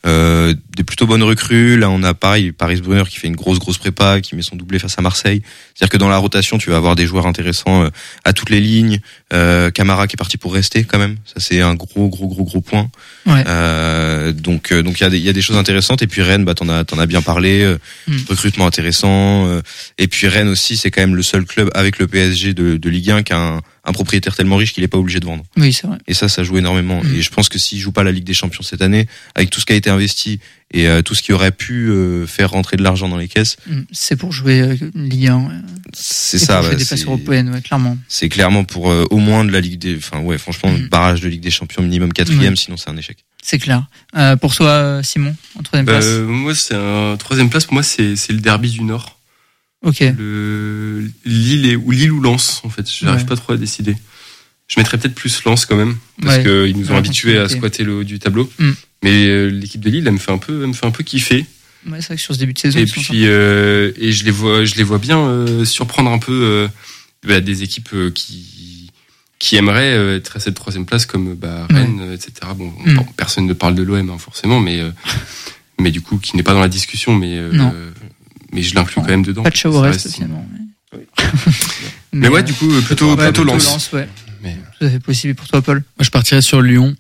Des plutôt bonnes recrues. Là on a pareil Paris Brunner qui fait une grosse prépa, qui met son doublé face à Marseille. C'est-à-dire que dans la rotation tu vas avoir des joueurs intéressants à toutes les lignes. Camara qui est parti pour rester quand même. Ça c'est un gros point. Ouais. Donc il y a des choses intéressantes. Et puis Rennes, t'en as bien parlé. Recrutement intéressant. Et puis Rennes aussi, c'est quand même le seul club avec le PSG de Ligue 1 qui a un propriétaire tellement riche qu'il est pas obligé de vendre. Oui, c'est vrai. Et ça joue énormément. Et je pense que s'il joue pas la Ligue des Champions cette année, avec tout ce qui a été investi et tout ce qui aurait pu faire rentrer de l'argent dans les caisses, c'est pour jouer Ligue 1. C'est et ça. Pour jouer des places européennes, ouais, clairement. C'est clairement pour au moins de la Ligue des, enfin ouais, franchement, barrage de Ligue des Champions minimum 4e, sinon c'est un échec. C'est clair. Pour toi, Simon, en 3e place. Moi, c'est un 3e place. Pour moi, c'est le derby du Nord. Ok. Lille ou Lens, en fait. J'arrive pas trop à décider. Je mettrais peut-être plus Lens quand même, parce qu'ils nous ont habitués à squatter le haut du tableau. Mais l'équipe de Lille, elle me fait un peu kiffer. Ouais, c'est vrai que sur ce début de saison. Et puis, et je les vois bien surprendre un peu des équipes qui aimeraient être à cette 3e place, comme Rennes, etc. Bon, personne ne parle de l'OM forcément, mais du coup, qui n'est pas dans la discussion, mais je l'inclus quand même dedans. Pas de chat au reste, finalement. Mais ouais, du coup, plutôt Lens. Ouais. Mais tout à fait possible. Pour toi, Paul? Moi, je partirais sur Lyon.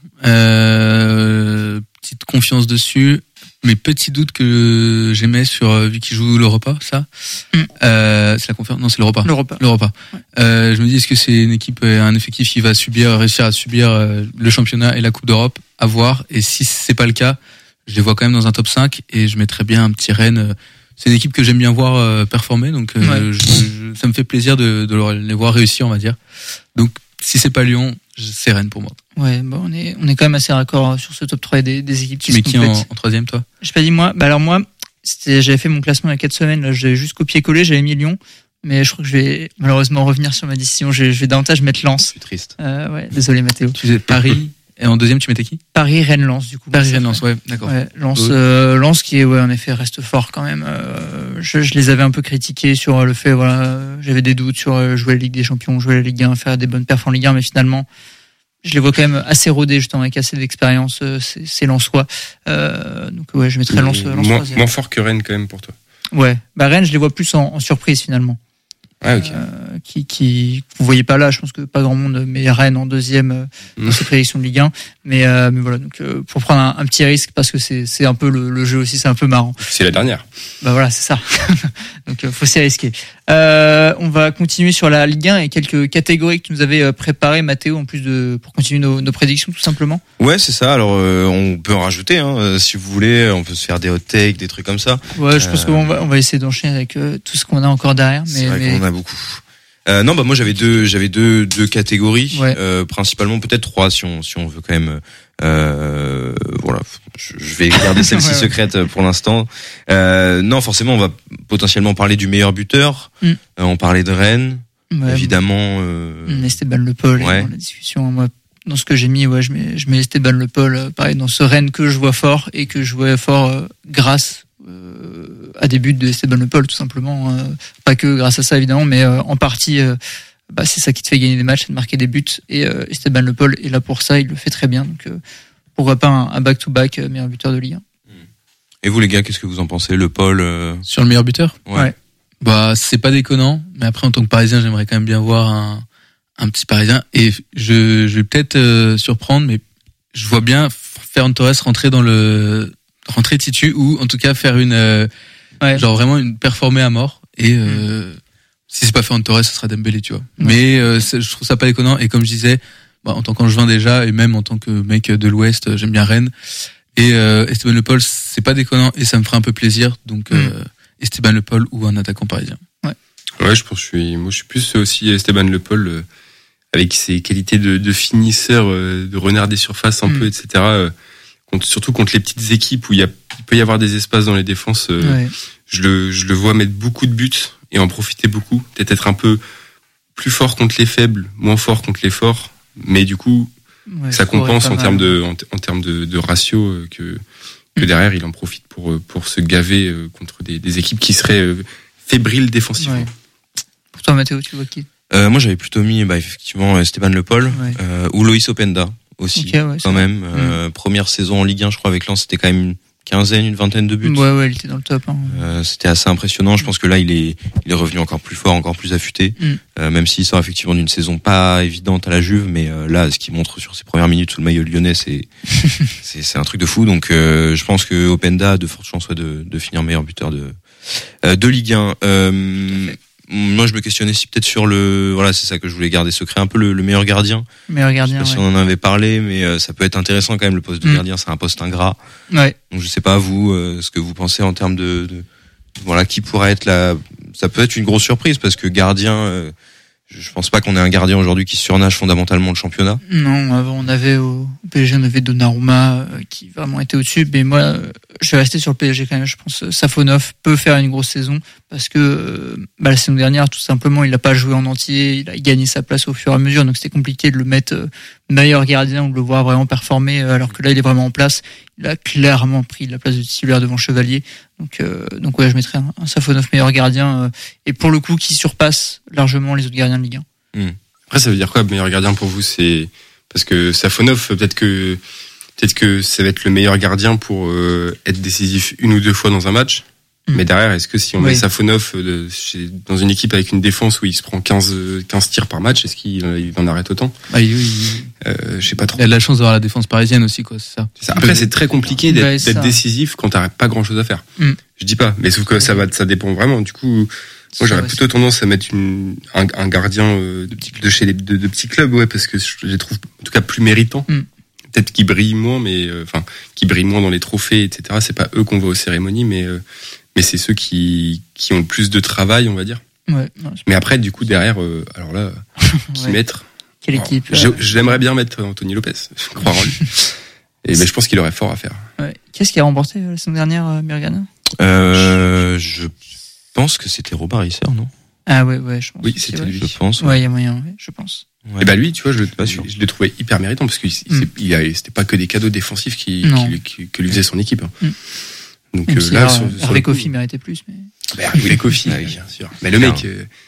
Petite confiance dessus. Mes petits doutes que j'aimais sur vu qu'ils jouent l'Europa, ça. C'est la conférence. Non, c'est l'Europa. L'Europa. Ouais. Je me dis, est-ce que c'est une équipe, un effectif qui va réussir à subir le championnat et la Coupe d'Europe? À voir. Et si c'est pas le cas, je les vois quand même dans un top 5 et je mettrais bien un petit Rennes. C'est une équipe que j'aime bien voir performer, donc ça me fait plaisir de les voir réussir, on va dire. Donc, si c'est pas Lyon, c'est Rennes pour moi. Ouais, bon, on est quand même assez raccord sur ce top 3 des équipes qui se complètent. Mais qui en 3e, toi? J'ai pas dit moi. Alors moi, j'avais fait mon classement il y a 4 semaines, là, j'avais juste copié-collé, j'avais mis Lyon. Mais je crois que je vais malheureusement revenir sur ma décision. Je vais davantage mettre Lens. Je suis triste. Ouais, désolé Mathéo. Tu disais Paris. Et en 2e, tu mettais qui? Paris, Rennes, Lens, du coup. Paris, Rennes, Lens, ouais, d'accord. Ouais, Lens qui est, en effet, reste fort quand même. Je les avais un peu critiqués sur le fait, j'avais des doutes sur jouer la Ligue des Champions, jouer la Ligue 1, faire des bonnes perfs en Ligue 1, mais finalement, je les vois quand même assez rodés, justement, avec assez d'expérience, c'est Lensois. Donc, ouais, je mettrais Lens 3e. Moins fort que Rennes, quand même, pour toi. Ouais. Rennes, je les vois plus en surprise, finalement. Ah, ok. Qui vous voyez pas là, je pense que pas grand monde met Rennes en 2e dans ces prédictions de Ligue 1, mais voilà, donc pour prendre un petit risque, parce que c'est un peu le jeu aussi, c'est un peu marrant. C'est la dernière. Bah voilà, c'est ça. Donc faut s'y risquer. On va continuer sur la Ligue 1 et quelques catégories que tu nous avais préparées, Mathéo, en plus pour continuer nos prédictions, tout simplement. Ouais, c'est ça. Alors on peut en rajouter, si vous voulez. On peut se faire des hot takes, des trucs comme ça. Ouais, je pense qu'on va essayer d'enchaîner avec tout ce qu'on a encore derrière. C'est vrai qu'on en a beaucoup. Non, moi j'avais deux catégories, principalement peut-être 3 si on veut quand même. Voilà, je vais garder celle-ci secrète pour l'instant. Non, forcément, on va potentiellement parler du meilleur buteur. On parlait de Rennes, évidemment. Esteban Le Paul dans la discussion. Moi, dans ce que j'ai mis, je mets Esteban Le Paul, pareil, dans ce Rennes que je vois fort et que je vois fort grâce à des buts de Esteban Le Paul, tout simplement. Pas que grâce à ça, évidemment, mais en partie, c'est ça qui te fait gagner des matchs, c'est de marquer des buts. Et Esteban Le Paul est là pour ça, il le fait très bien. Donc, pourquoi pas un back-to-back meilleur buteur de Ligue 1. Et vous, les gars, qu'est-ce que vous en pensez? Le Paul Sur le meilleur buteur? Ouais. C'est pas déconnant, mais après, en tant que Parisien, j'aimerais quand même bien voir un petit Parisien. Et je vais peut-être surprendre, mais je vois bien Ferran Torres rentrer titu, ou en tout cas faire genre vraiment une performer à mort. Et si c'est pas Ferran Torres, ce sera Dembélé, tu vois. Mais je trouve ça pas déconnant. Et comme je disais, en tant qu'Angevin déjà, et même en tant que mec de l'Ouest, j'aime bien Rennes. Et Esteban Le Paul, c'est pas déconnant et ça me ferait un peu plaisir. Donc Esteban Le Paul ou un attaquant parisien. Ouais, je pense je suis plus aussi Esteban Le Paul avec ses qualités de finisseur, de renard des surfaces un peu, etc. Surtout contre les petites équipes où il peut y avoir des espaces dans les défenses. Je le vois mettre beaucoup de buts et en profiter beaucoup. Peut-être être un peu plus fort contre les faibles, moins fort contre les forts. Mais du coup, ça compense en termes de ratio que derrière il en profite pour se gaver contre des équipes qui seraient fébriles défensivement. Ouais. Pour toi, Mathéo, tu vois qui? Moi, j'avais plutôt mis effectivement Esteban Le Paul ou Loïs Openda aussi, quand même. Première saison en Ligue 1, je crois, avec Lens, c'était quand même une vingtaine de buts. Ouais, il était dans le top. C'était assez impressionnant. Je pense que là, il est revenu encore plus fort, encore plus affûté. Même s'il sort effectivement d'une saison pas évidente à la Juve, mais là, ce qu'il montre sur ses premières minutes sous le maillot lyonnais, c'est un truc de fou. Donc, je pense que Openda a de fortes chances de finir meilleur buteur de Ligue 1. moi je me questionnais si peut-être sur voilà, c'est ça que je voulais garder secret, un peu le meilleur gardien. Meilleur gardien. Je sais pas si on en avait parlé, mais ça peut être intéressant quand même, le poste de gardien, c'est un poste ingrat. Ouais. Donc je sais pas vous, ce que vous pensez en termes de voilà, qui pourrait être ça peut être une grosse surprise parce que gardien, je pense pas qu'on ait un gardien aujourd'hui qui surnage fondamentalement le championnat. Non, avant on avait au PSG, on avait Donnarumma qui vraiment était au-dessus, mais moi je vais rester sur le PSG quand même. Je pense Safonov peut faire une grosse saison parce que la saison dernière tout simplement il a pas joué en entier, il a gagné sa place au fur et à mesure, donc c'était compliqué de le mettre meilleur gardien ou de le voir vraiment performer alors que là il est vraiment en place. Il a clairement pris la place de titulaire devant Chevalier, donc ouais, je mettrais un Safonov meilleur gardien et pour le coup qui surpasse largement les autres gardiens de Ligue 1. Après, ça veut dire quoi, meilleur gardien pour vous? C'est parce que Safonov, peut-être que ça va être le meilleur gardien pour être décisif une ou deux fois dans un match. Mais derrière, est-ce que si on met Safonov dans une équipe avec une défense où il se prend 15 tirs par match, est-ce qu'il en arrête autant? Je sais pas trop. Il a de la chance d'avoir la défense parisienne aussi, quoi, c'est ça. Après, c'est très compliqué d'être décisif quand t'arrêtes pas grand chose à faire. Je dis pas, mais sauf que ça dépend vraiment. Du coup, moi, j'aurais plutôt tendance à mettre un gardien de chez de petits clubs, ouais, parce que je les trouve en tout cas plus méritants. Peut-être qu'ils brillent moins, mais qui brillent moins dans les trophées, etc. C'est pas eux qu'on voit aux cérémonies, mais c'est ceux qui ont le plus de travail, on va dire. Ouais. Mais après, du coup, derrière, alors là, qui mettre? Quelle équipe? J'aimerais bien mettre Anthony Lopez, croire en lui. Mais je pense qu'il aurait fort à faire. Ouais. Qu'est-ce qui a remporté la saison dernière, meilleur gardien? Je pense que c'était Robin Risser, non? Ah ouais, je pense. Oui, c'était lui. Je pense. Ouais, il y a moyen, je pense. Ouais. Et bah lui, tu vois, je l'ai trouvé hyper méritant parce que c'était pas que des cadeaux défensifs que lui faisait son équipe. Donc là, Hervé Kofi méritait plus, mais. Hervé Kofi, bien sûr. Mais le mec,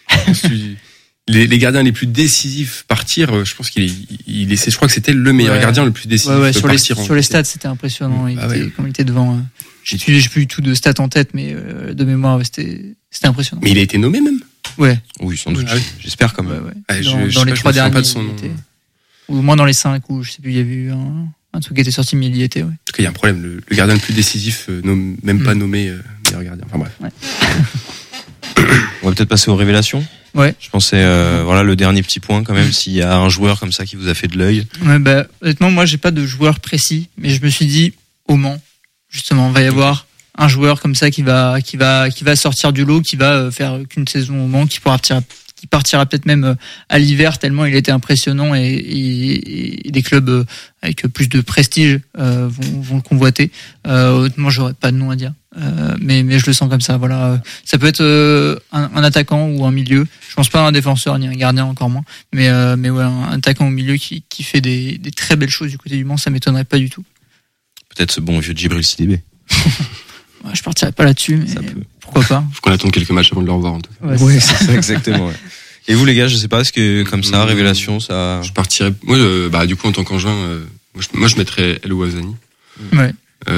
les gardiens les plus décisifs partir, je pense je crois que c'était le meilleur gardien le plus décisif. Ouais, sur les stats, c'était impressionnant. Comme il était devant. J'ai plus du tout de stats en tête, mais de mémoire, c'était impressionnant. Mais il a été nommé même. Ouais. Oui, sans doute. J'espère quand même. Dans les 3 derniers, ou au moins dans les 5, où je sais plus, il y a eu un truc qui était sorti, mais il y était. Ouais. En tout cas, il y a un problème. Le gardien le plus décisif, même pas nommé meilleur gardien. Enfin bref. Ouais. On va peut-être passer aux révélations. Ouais. Je pensais, voilà, le dernier petit point quand même, s'il y a un joueur comme ça qui vous a fait de l'œil. Ouais, honnêtement, moi, j'ai pas de joueur précis, mais je me suis dit, au Mans, justement, il va y avoir un joueur comme ça qui va sortir du lot, qui va faire qu'une saison au Mans, qui partira peut-être même à l'hiver tellement il était impressionnant et des clubs avec plus de prestige vont le convoiter. Honnêtement, j'aurais pas de nom à dire, mais je le sens comme ça. Voilà, ça peut être un attaquant ou un milieu. Je pense pas à un défenseur ni un gardien encore moins, mais ouais, un attaquant au milieu qui fait des très belles choses du côté du Mans, ça m'étonnerait pas du tout. Peut-être ce bon vieux Djibril Sidibé. Ouais, je partirais pas là-dessus, mais pourquoi pas. Faut qu'on attende quelques matchs avant de le revoir en tout cas. Ouais, c'est ça, exactement. Ouais. Et vous les gars, je sais pas, est-ce que comme ça, révélation, ça... Je partirais... Moi, du coup, en tant qu'Angevin, moi je mettrais El Ouazzani. Ouais.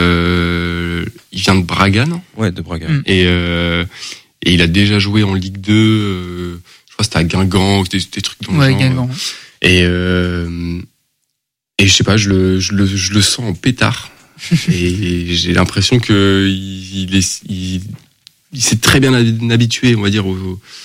Il vient de Braga, non? Ouais, de Braga. Et il a déjà joué en Ligue 2, je crois que c'était à Guingamp, des trucs dans le genre. Guingamp. Et je sais pas, je le sens en pétard. Et j'ai l'impression que il s'est très bien habitué, on va dire,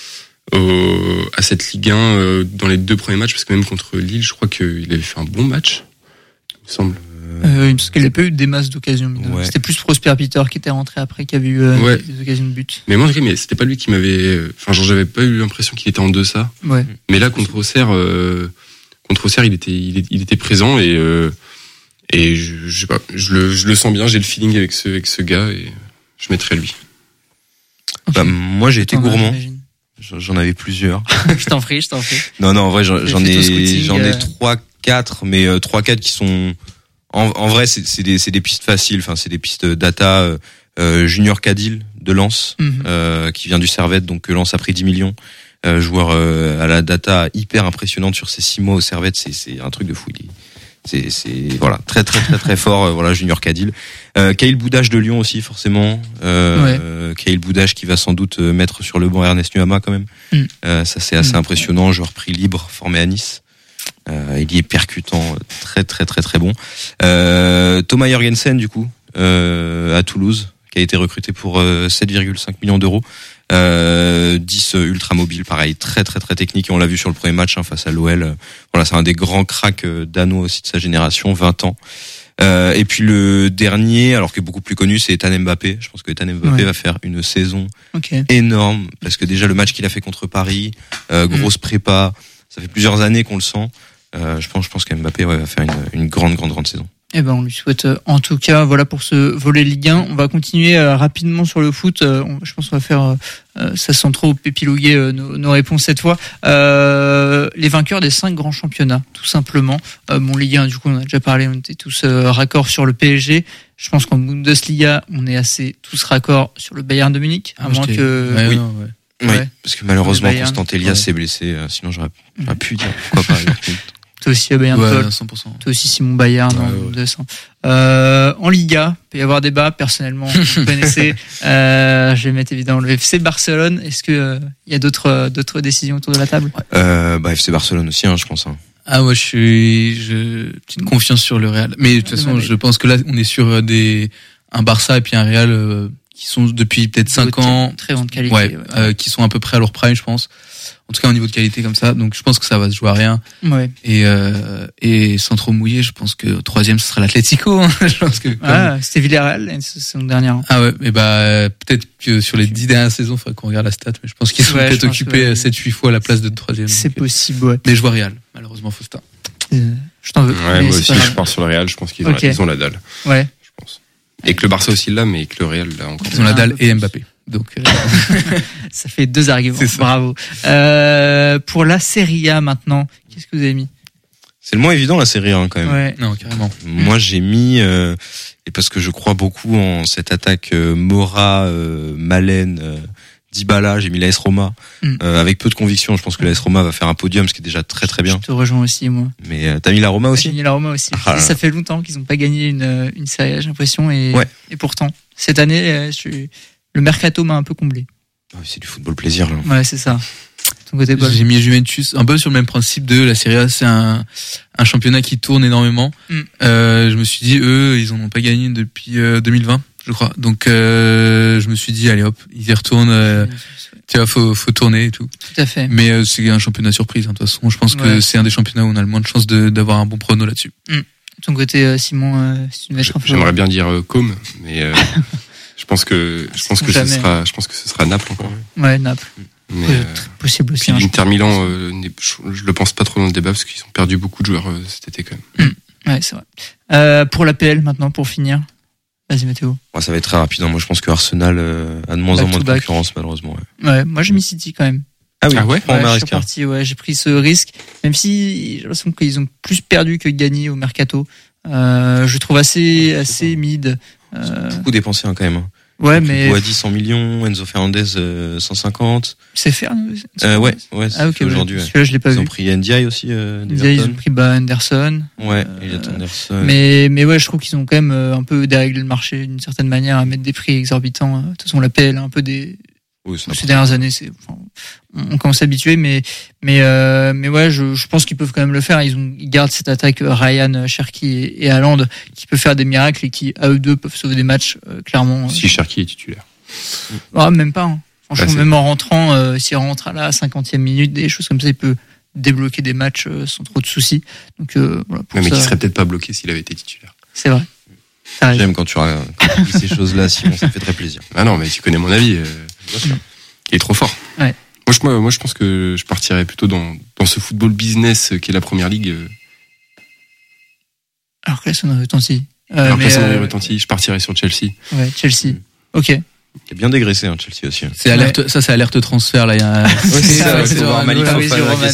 à cette Ligue 1 dans les 2 premiers matchs, parce que même contre Lille, je crois qu'il avait fait un bon match, il me semble. Parce qu'il n'a pas eu des masses d'occasions. Ouais. C'était plus Prosper Peter qui était rentré après, qui avait eu des occasions de but. Mais moi, mais c'était pas lui qui m'avait... Enfin, j'avais pas eu l'impression qu'il était en deçà. Ouais. Mais là, contre Auxerre, il était présent et je sais pas, je le sens bien, j'ai le feeling avec ce gars et je mettrais lui. Okay. Moi, j'ai été gourmand. J'en avais plusieurs. Je t'en prie. Non, en vrai, j'en ai 3-4, mais 3-4 qui sont, en vrai, c'est des pistes faciles, enfin, c'est des pistes data, Junior Cadil de Lens, qui vient du Servette, donc Lens a pris 10 millions. Joueur à la data hyper impressionnante sur ses 6 mois au Servette, c'est un truc de fou. C'est voilà, très fort, voilà, Junior Cadil. Kaïl Boudache de Lyon aussi, forcément. Kaïl Boudache qui va sans doute mettre sur le banc Ernest Nuama quand même. Ça c'est assez impressionnant, joueur prix libre, formé à Nice. Il y est percutant, très bon. Thomas Jørgensen du coup, à Toulouse, qui a été recruté pour 7,5 millions d'euros. 10 ultra mobile, pareil, très très très technique, et on l'a vu sur le premier match face à l'OL. Voilà, c'est un des grands cracks danois aussi de sa génération, 20 ans. Et puis le dernier, alors qui est beaucoup plus connu, c'est Ethan Mbappé. Je pense que Ethan Mbappé va faire une saison énorme, parce que déjà le match qu'il a fait contre Paris, grosse prépa, ça fait plusieurs années qu'on le sent. Je pense qu'Mbappé va faire une grande saison. Eh ben, on lui souhaite en tout cas, voilà pour ce volet Ligue 1. On va continuer rapidement sur le foot. Je pense qu'on va faire ça sans trop épiloguer nos réponses cette fois. Les vainqueurs des 5 grands championnats, tout simplement. Mon Ligue 1, du coup, on a déjà parlé, on était tous raccords sur le PSG. Je pense qu'en Bundesliga, on est assez tous raccords sur le Bayern de Munich, à moins que... Oui, parce que malheureusement, Constant Elias s'est blessé. Sinon, j'aurais pu dire pourquoi pas. Toi aussi, Bayern Paul. 100%. Toi aussi, Simon Bayern. En Liga, il peut y avoir débat. Personnellement, vous connaissez. Je vais mettre évidemment le FC Barcelone. Est-ce que il y a d'autres décisions autour de la table? FC Barcelone aussi, je pense. Ah ouais, j'ai petite confiance sur le Real. Mais de toute façon, je pense que là, on est sur un Barça et puis un Real qui sont depuis peut-être 5 ans. Très grande qualité. Qui sont à peu près à leur prime, je pense. En tout cas, au niveau de qualité comme ça. Donc, je pense que ça va se jouer à rien. Ouais. Et sans trop mouiller, je pense que 3e, ce sera l'Atlético. Je pense que c'était Villarreal, la saison dernière. Ah ouais, mais peut-être que sur les 10 dernières saisons, il faudrait qu'on regarde la stat, mais je pense qu'ils sont peut-être occupés 7-8 fois à la place de 3e. C'est possible, ouais. Mais je vois Real, malheureusement, Faustin. Je t'en veux. Ouais, moi aussi, je pars sur le Real, je pense qu'ils ont la dalle. Ouais. Je pense. Et que le Barça aussi là, mais que le Real là encore. Ils ont la dalle et Mbappé. Donc, ça fait 2 arguments. Bravo. Pour la Serie A maintenant, qu'est-ce que vous avez mis? C'est le moins évident, la Serie A, quand même. Ouais. Non, carrément. Moi, j'ai mis, et parce que je crois beaucoup en cette attaque Mora, Malen, Dybala, j'ai mis l'AS Roma, avec peu de conviction. Je pense que l'AS Roma va faire un podium, ce qui est déjà très très bien. Je te rejoins aussi, moi. Mais t'as mis la Roma aussi? J'ai mis la Roma aussi. Ça fait longtemps qu'ils n'ont pas gagné une Serie A, j'ai l'impression, et pourtant, cette année, le mercato m'a un peu comblé. C'est du football plaisir, là. Ouais, c'est ça. Ton côté, Paul. J'ai mis Juventus un peu sur le même principe de la Serie A. C'est un championnat qui tourne énormément. Je me suis dit, ils en ont pas gagné depuis 2020, je crois. Donc je me suis dit, allez hop, ils y retournent. Tu vois, faut tourner et tout. Tout à fait. Mais c'est un championnat surprise. De toute façon, je pense que c'est un des championnats où on a le moins de chances d'avoir un bon prono là-dessus. Ton côté, Simon, si tu veux mettre un peu. J'aimerais bien dire Com, mais je pense que ce sera Naples encore. Ouais, Naples. Mais possible aussi. L'Inter Milan, je le pense pas trop dans le débat parce qu'ils ont perdu beaucoup de joueurs cet été quand même. Ouais, c'est vrai. Pour l'APL maintenant, pour finir. Vas-y, Mathéo. Ça va être très rapide. Moi, je pense que Arsenal a de moins en moins de concurrence, malheureusement. Ouais, moi j'ai mis City quand même. Ah oui. J'ai pris ce risque, même si j'ai l'impression qu'ils ont plus perdu que gagné au mercato. Je trouve assez mid. Beaucoup dépensé quand même. Ouais, mais Boadi 100 millions, Enzo Fernandez 150. C'est fait. Ouais, c'est fait aujourd'hui. Celui-là, je l'ai pas vu. Ils ont pris Ndiaye aussi. Ils ont pris Anderson. Ouais, Anderson. Mais ouais, je trouve qu'ils ont quand même un peu déréglé le marché d'une certaine manière à mettre des prix exorbitants. De toute façon, la PL un peu ces dernières années, on commence à s'habituer, mais ouais, je pense qu'ils peuvent quand même le faire. Ils gardent cette attaque Ryan, Cherki et Haaland qui peut faire des miracles et qui, à eux deux, peuvent sauver des matchs, clairement. Si Cherki est titulaire. Même pas. Franchement, même en rentrant, s'il rentre à la 50e minute, des choses comme ça, il peut débloquer des matchs sans trop de soucis. Donc, voilà. Mais qui serait peut-être pas bloqué s'il avait été titulaire. C'est vrai. J'aime quand tu dis ces choses-là, Simon, ça me fait très plaisir. Ah non, mais tu connais mon avis. Il est trop fort. Ouais. Moi, je pense que je partirais plutôt dans ce football business qui est la Première Ligue. Alors que la sonnerie retentit. Je partirais sur Chelsea. Ouais, Chelsea. Ok. Il a bien dégraissé, Chelsea aussi. C'est alerte, ça, c'est alerte transfert, là. Il y a c'est voir Malik Fofana.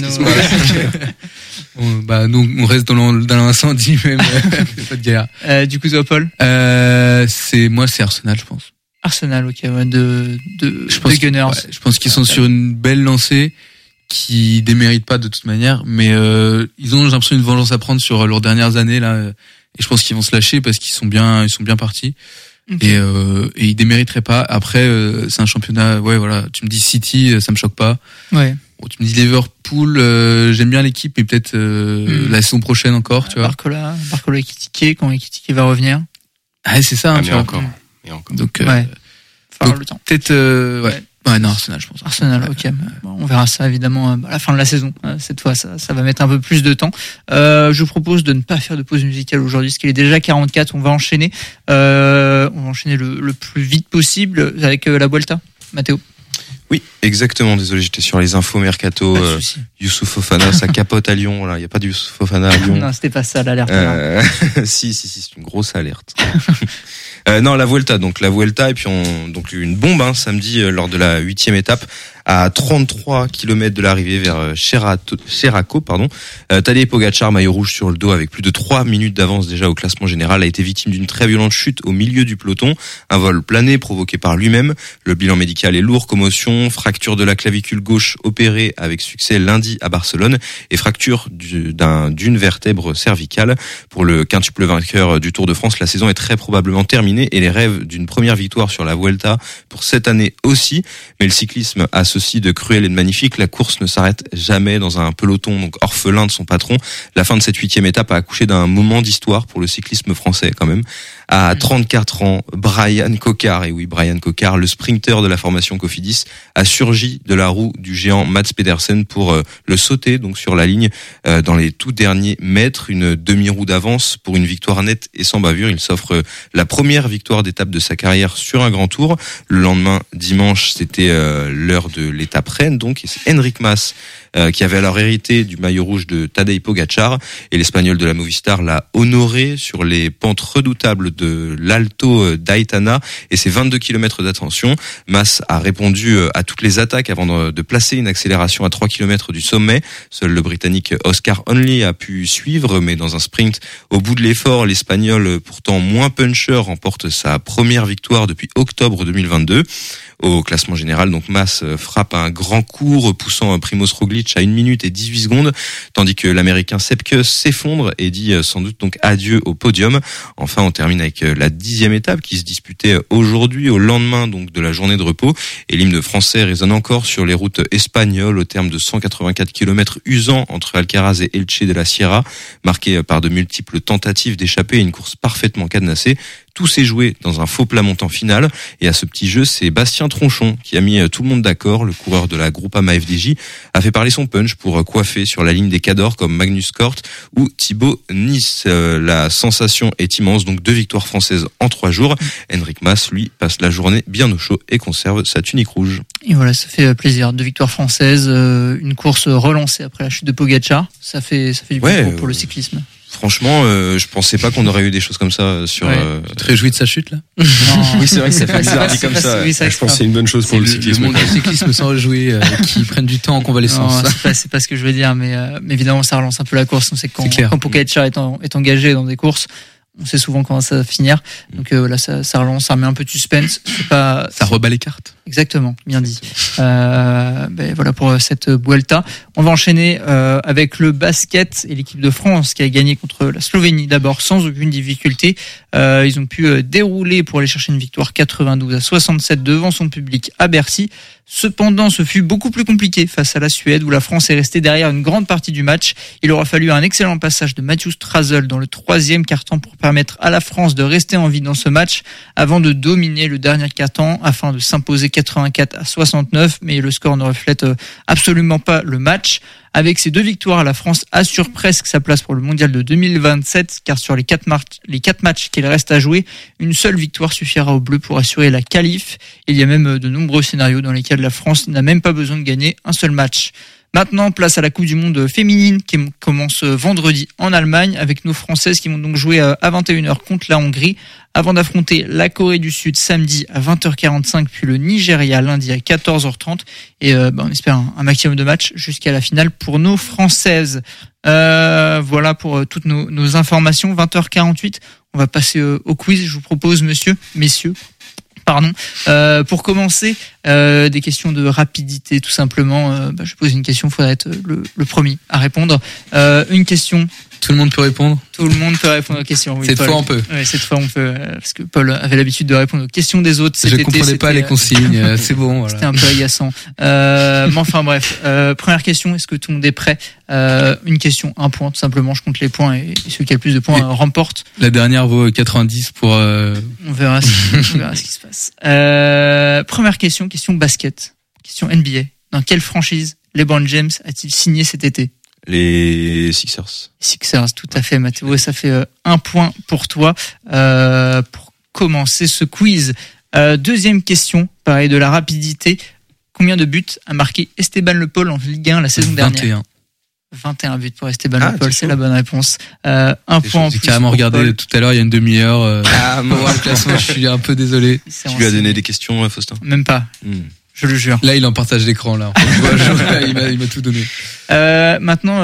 Donc, on reste dans l'incendie, même. Pas de guerre. Du coup, toi, Paul? C'est Arsenal, je pense. Arsenal, ok, ouais, de Gunners. Ouais, je pense qu'ils sont sur une belle lancée qui déméritent pas de toute manière, mais ils ont, j'ai l'impression, une vengeance à prendre sur leurs dernières années là, et je pense qu'ils vont se lâcher parce qu'ils sont bien partis. Okay. Et ils démériteraient pas. Après, c'est un championnat, ouais, voilà. Tu me dis City, ça me choque pas. Ouais. Bon, tu me dis Liverpool, j'aime bien l'équipe, mais peut-être la saison prochaine encore, tu vois. Barcola Ekitike, quand Ekitike va revenir. Ah, c'est ça, mais encore. Et encore. Donc, ouais. Le temps. Peut-être, Ouais, non, Arsenal, je pense. Arsenal, ok. Bon, on verra ça évidemment à la fin de la saison. Cette fois, ça va mettre un peu plus de temps. Je vous propose de ne pas faire de pause musicale aujourd'hui, parce qu'il est déjà 44. On va enchaîner le plus vite possible avec la Vuelta. Mathéo. Oui, exactement. Désolé, j'étais sur les infos mercato. Youssouf Fofana, ça capote à Lyon. Là, il y a pas de Youssouf Fofana à Lyon. Non, c'était pas ça l'alerte. Si, c'est une grosse alerte. Non, la Vuelta. Donc la Vuelta, et puis donc une bombe samedi lors de la 8e étape à 33 km de l'arrivée vers Cheraco, Tadej Pogačar, maillot rouge sur le dos avec plus de 3 minutes d'avance déjà au classement général, a été victime d'une très violente chute au milieu du peloton. Un vol plané provoqué par lui-même. Le bilan médical est lourd, commotion, fracture de la clavicule gauche opérée avec succès lundi à Barcelone et fracture d'une vertèbre cervicale. Pour le quintuple vainqueur du Tour de France, la saison est très probablement terminée et les rêves d'une première victoire sur la Vuelta pour cette année aussi. Mais le cyclisme a ceci de cruel et de magnifique, la course ne s'arrête jamais dans un peloton donc orphelin de son patron. La fin de cette 8e étape a accouché d'un moment d'histoire pour le cyclisme français quand même. À 34 ans, Brian Cocard, et oui Brian Cocard, le sprinter de la formation Cofidis, a surgi de la roue du géant Mats Pedersen pour le sauter donc sur la ligne dans les tout derniers mètres, une demi-roue d'avance pour une victoire nette et sans bavure. Il s'offre la première victoire d'étape de sa carrière sur un grand tour. Le lendemain, dimanche, c'était l'heure de l'étape reine, donc et c'est Enric Mas qui avait alors hérité du maillot rouge de Tadej Pogačar, et l'Espagnol de la Movistar l'a honoré sur les pentes redoutables de l'Alto d'Aitana et ses 22 km d'ascension. Mas a répondu à toutes les attaques avant de placer une accélération à 3 km du sommet. Seul le Britannique Oscar Onley a pu suivre, mais dans un sprint au bout de l'effort, l'Espagnol, pourtant moins puncher, remporte sa première victoire depuis octobre 2022. Au classement général, donc Mas frappe un grand coup, repoussant Primož Roglič à 1 minute et 18 secondes, tandis que l'Américain Sepp Kuss s'effondre et dit sans doute donc adieu au podium. Enfin, on termine avec la 10e étape qui se disputait aujourd'hui, au lendemain donc de la journée de repos, et l'hymne français résonne encore sur les routes espagnoles au terme de 184 km usants entre Alcaraz et Elche de la Sierra, marqué par de multiples tentatives d'échapper à une course parfaitement cadenassée. Tout s'est joué dans un faux plat montant final, et à ce petit jeu, c'est Bastien Tronchon qui a mis tout le monde d'accord. Le coureur de la Groupama FDJ a fait parler son punch pour coiffer sur la ligne des cadors comme Magnus Cort ou Thibaut Nice. La sensation est immense, donc 2 victoires françaises en 3 jours. Enric Mas, lui, passe la journée bien au chaud et conserve sa tunique rouge. Et voilà, ça fait plaisir. 2 victoires françaises, une course relancée après la chute de Pogačar. Ça fait du bien pour le cyclisme. Franchement, je pensais pas qu'on aurait eu des choses comme ça sur. Tu te réjouis de sa chute là? Non. Oui, c'est vrai que ça fait bizarre dit comme ça. Oui, je pense que c'est une bonne chose pour le cyclisme. Le monde du cyclisme s'en réjouit, qui prennent du temps en convalescence. Non, c'est pas ce que je veux dire, mais évidemment ça relance un peu la course. On sait quand Pogačar est engagé dans des courses, on sait souvent comment ça va finir. Donc là, ça relance, ça remet un peu de suspense. Ça rebat les cartes. Exactement, bien dit. Voilà pour cette Vuelta. On va enchaîner avec le basket et l'équipe de France qui a gagné contre la Slovénie d'abord sans aucune difficulté. Ils ont pu dérouler pour aller chercher une victoire 92-67 devant son public à Bercy. Cependant, ce fut beaucoup plus compliqué face à la Suède où la France est restée derrière une grande partie du match. Il aura fallu un excellent passage de Mathieu Strasel dans le 3e quart-temps pour permettre à la France de rester en vie dans ce match avant de dominer le dernier quart-temps afin de s'imposer 84-69, mais le score ne reflète absolument pas le match. Avec ces 2 victoires, la France assure presque sa place pour le mondial de 2027, car sur les 4 matchs qu'il reste à jouer, une seule victoire suffira aux Bleus pour assurer la qualif. Il y a même de nombreux scénarios dans lesquels la France n'a même pas besoin de gagner un seul match. Maintenant, place à la Coupe du Monde féminine qui commence vendredi en Allemagne avec nos Françaises qui vont donc jouer à 21h contre la Hongrie avant d'affronter la Corée du Sud samedi à 20h45 puis le Nigeria lundi à 14h30 et on espère un maximum de matchs jusqu'à la finale pour nos Françaises. Voilà pour toutes nos informations. 20h48, on va passer au quiz. Je vous propose messieurs, pour commencer, des questions de rapidité tout simplement. Je pose une question, il faudra être le premier à répondre. Une question Tout le monde peut répondre. Tout le monde peut répondre aux questions. Oui, Cette Paul. fois, on peut. Ouais, cette fois, on peut. Parce que Paul avait l'habitude de répondre aux questions des autres. Je comprenais pas les consignes. C'est bon. Voilà. C'était un peu agaçant. Mais enfin bref. Première question. Est-ce que tout le monde est prêt? Une question, un point, tout simplement. Je compte les points et celui qui a le plus de points remporte. La dernière vaut 90 pour. On verra ce qui se passe. Première question basket. Question NBA. Dans quelle franchise LeBron James a-t-il signé cet été? Les Sixers. Sixers, tout à fait, Mathéo. Ça fait un point pour toi pour commencer ce quiz. Deuxième question, pareil, de la rapidité. Combien de buts a marqué Esteban Le Paul en Ligue 1 la saison dernière? 21 buts pour Esteban Le Paul, c'est la bonne réponse. Un point en plus. J'ai carrément regardé Paul. tout à l'heure, il y a une demi-heure. Moi, le classement, je suis un peu désolé. Tu lui as donné des questions, Faustin? Même pas. Je le jure. Là, il en partage l'écran, là. Il m'a tout donné. Maintenant,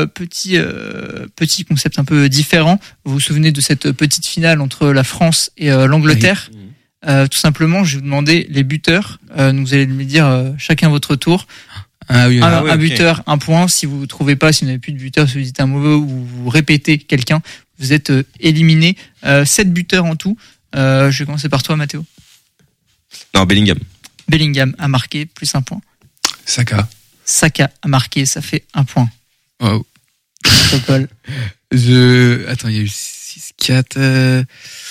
petit concept un peu différent. Vous vous souvenez de cette petite finale entre la France et l'Angleterre? Oui. Tout simplement, je vais vous demander les buteurs. Vous allez me dire chacun votre tour. Un buteur, un point. Si vous ne trouvez pas, si vous n'avez plus de buteur, si vous dites un mauvais ou vous répétez quelqu'un, vous êtes éliminé. 7 buteurs en tout. Je vais commencer par toi, Mathéo. Non, Bellingham. Bellingham a marqué, plus un point. Saka a marqué, ça fait un point. Wow. Paul. Attends, il y a eu 6-4.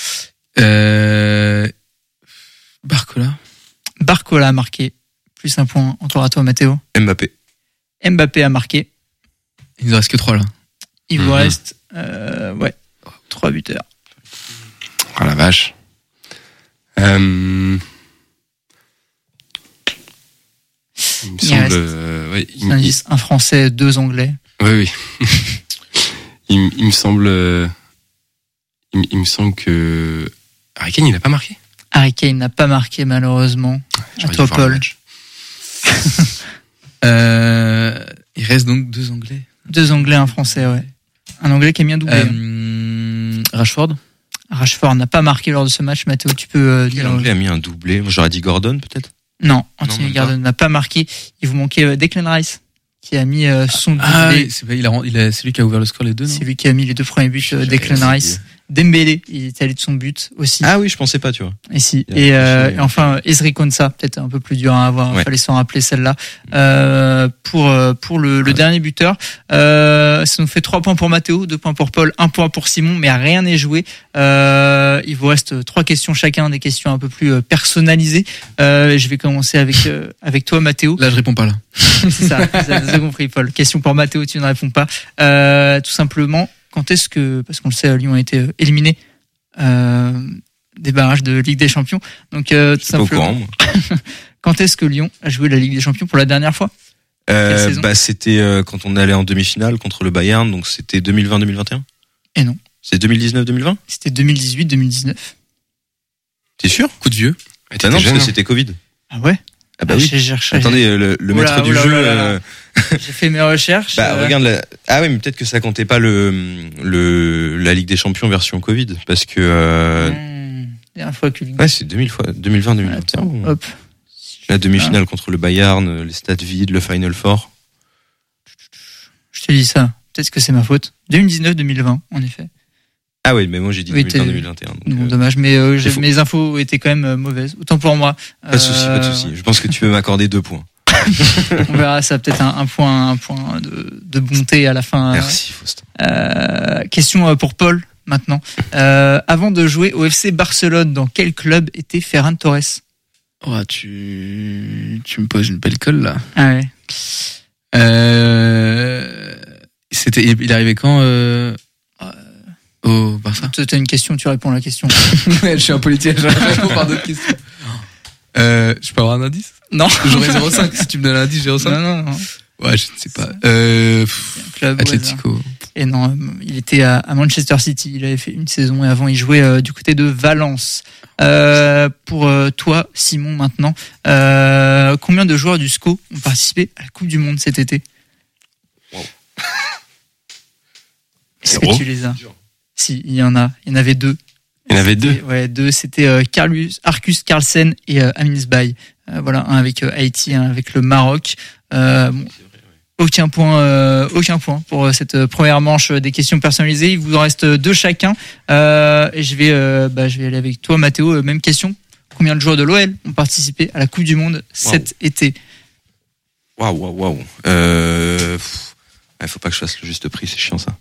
Barcola a marqué, plus un point. Encore à toi, Mathéo. Mbappé a marqué. Il nous reste que 3 là. Il vous reste 3 buteurs. Oh la vache. Il me semble. Un Français, 2 Anglais. Oui. il me semble. Il me semble que Harry Kane, il n'a pas marqué. Harry Kane n'a pas marqué malheureusement. À toi, Paul. Il reste donc 2 Anglais. 2 Anglais, un Français, ouais. Un Anglais qui a mis un doublé. Rashford n'a pas marqué lors de ce match. Mathéo, tu peux dire. L'Anglais a mis un doublé. Moi, j'aurais dit Gordon, peut-être. Non, Anthony Gordon n'a pas marqué. Il vous manquait Declan Rice, qui a mis son doublé. C'est lui qui a ouvert le score les deux, non? C'est lui qui a mis les 2 premiers buts, Declan Rice. Dembélé, il est allé de son but aussi. Ah oui, je pensais pas, tu vois. Et enfin, Ezri Konsa, peut-être un peu plus dur à avoir. Fallait s'en rappeler celle-là. Pour le dernier buteur, ça nous fait 3 points pour Mathéo, 2 points pour Paul, 1 point pour Simon, mais rien n'est joué. Il vous reste 3 questions chacun, des questions un peu plus personnalisées. Je vais commencer avec toi, Mathéo. Là, je réponds pas là. C'est ça, j'ai compris, Paul. Question pour Mathéo, tu ne réponds pas. Tout simplement. Quand est-ce que, parce qu'on le sait, Lyon a été éliminé des barrages de Ligue des Champions, donc tout simplement. Quand est-ce que Lyon a joué la Ligue des Champions pour la dernière fois? C'était quand on allait en demi-finale contre le Bayern, donc c'était 2020-2021. Et non. C'est 2019-2020. C'était 2018-2019. T'es sûr? Coup de vieux. Non, parce que c'était Covid. Ah ouais? Ah bah oui. Attendez, le maître du jeu. J'ai fait mes recherches. Regarde Ah oui, mais peut-être que ça comptait pas la Ligue des Champions version Covid, parce que. Dernière fois que. Ouais, c'est 2020-2021. Hop. La demi-finale contre le Bayern, les stades vides, le Final Four. Je te dis ça. Peut-être que c'est ma faute. 2019-2020, en effet. Ah oui, mais moi j'ai dit 2020-2021. Dommage, mais mes infos étaient quand même mauvaises. Autant pour moi. Pas de souci. Je pense que tu peux m'accorder 2 points. On verra ça, peut-être un point de bonté à la fin. Merci, Faustin. Question pour Paul, maintenant. Avant de jouer au FC Barcelone, dans quel club était Ferran Torres? Oh, tu me poses une belle colle, là. Ah ouais. Il est arrivé quand au Barça? T'as une question, tu réponds à la question. Je suis un politique, je réponds par d'autres questions. Je peux avoir un indice? Non. J'aurais 0,5. Si tu me donnes un indice, 0,5. Non. Ouais, je ne sais pas. Club Atlético. Et non, il était à Manchester City. Il avait fait une saison et avant, il jouait du côté de Valence. Pour toi, Simon, maintenant, combien de joueurs du SCO ont participé à la Coupe du Monde cet été? Wow. Est-ce que tu les as? Si, il y en avait 2. Il y en avait 2. Ouais, 2. C'était Arcus Carlsen et Amin Sbaï. Voilà, un avec Haïti, un avec le Maroc. Aucun point pour cette première manche des questions personnalisées. Il vous en reste 2 chacun. Et je vais aller avec toi, Mathéo. Même question. Combien de joueurs de l'OL ont participé à la Coupe du Monde cet été? Waouh. Faut pas que je fasse le juste prix, c'est chiant ça.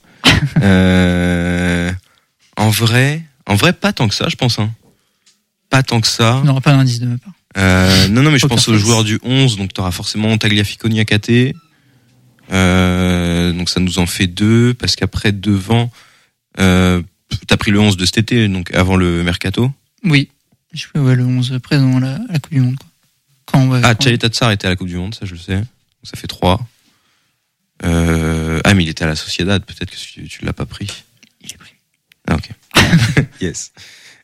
En vrai, pas tant que ça, je pense. Hein. Pas tant que ça. On n'aura pas d'indice de ma part. Non, mais je pense aux joueurs du 11, donc t'auras forcément Tagliafico, Niakate. Donc ça nous en fait 2, parce qu'après devant, t'as pris le 11 de cet été, donc avant le mercato. Oui, le 11 présent à la Coupe du Monde. Quoi. Tchaleta Tsar était à la Coupe du Monde, ça je le sais. Donc ça fait 3. Mais il était à la Sociedad, peut-être que tu l'as pas pris. Il est pris. Ah ok. Yes.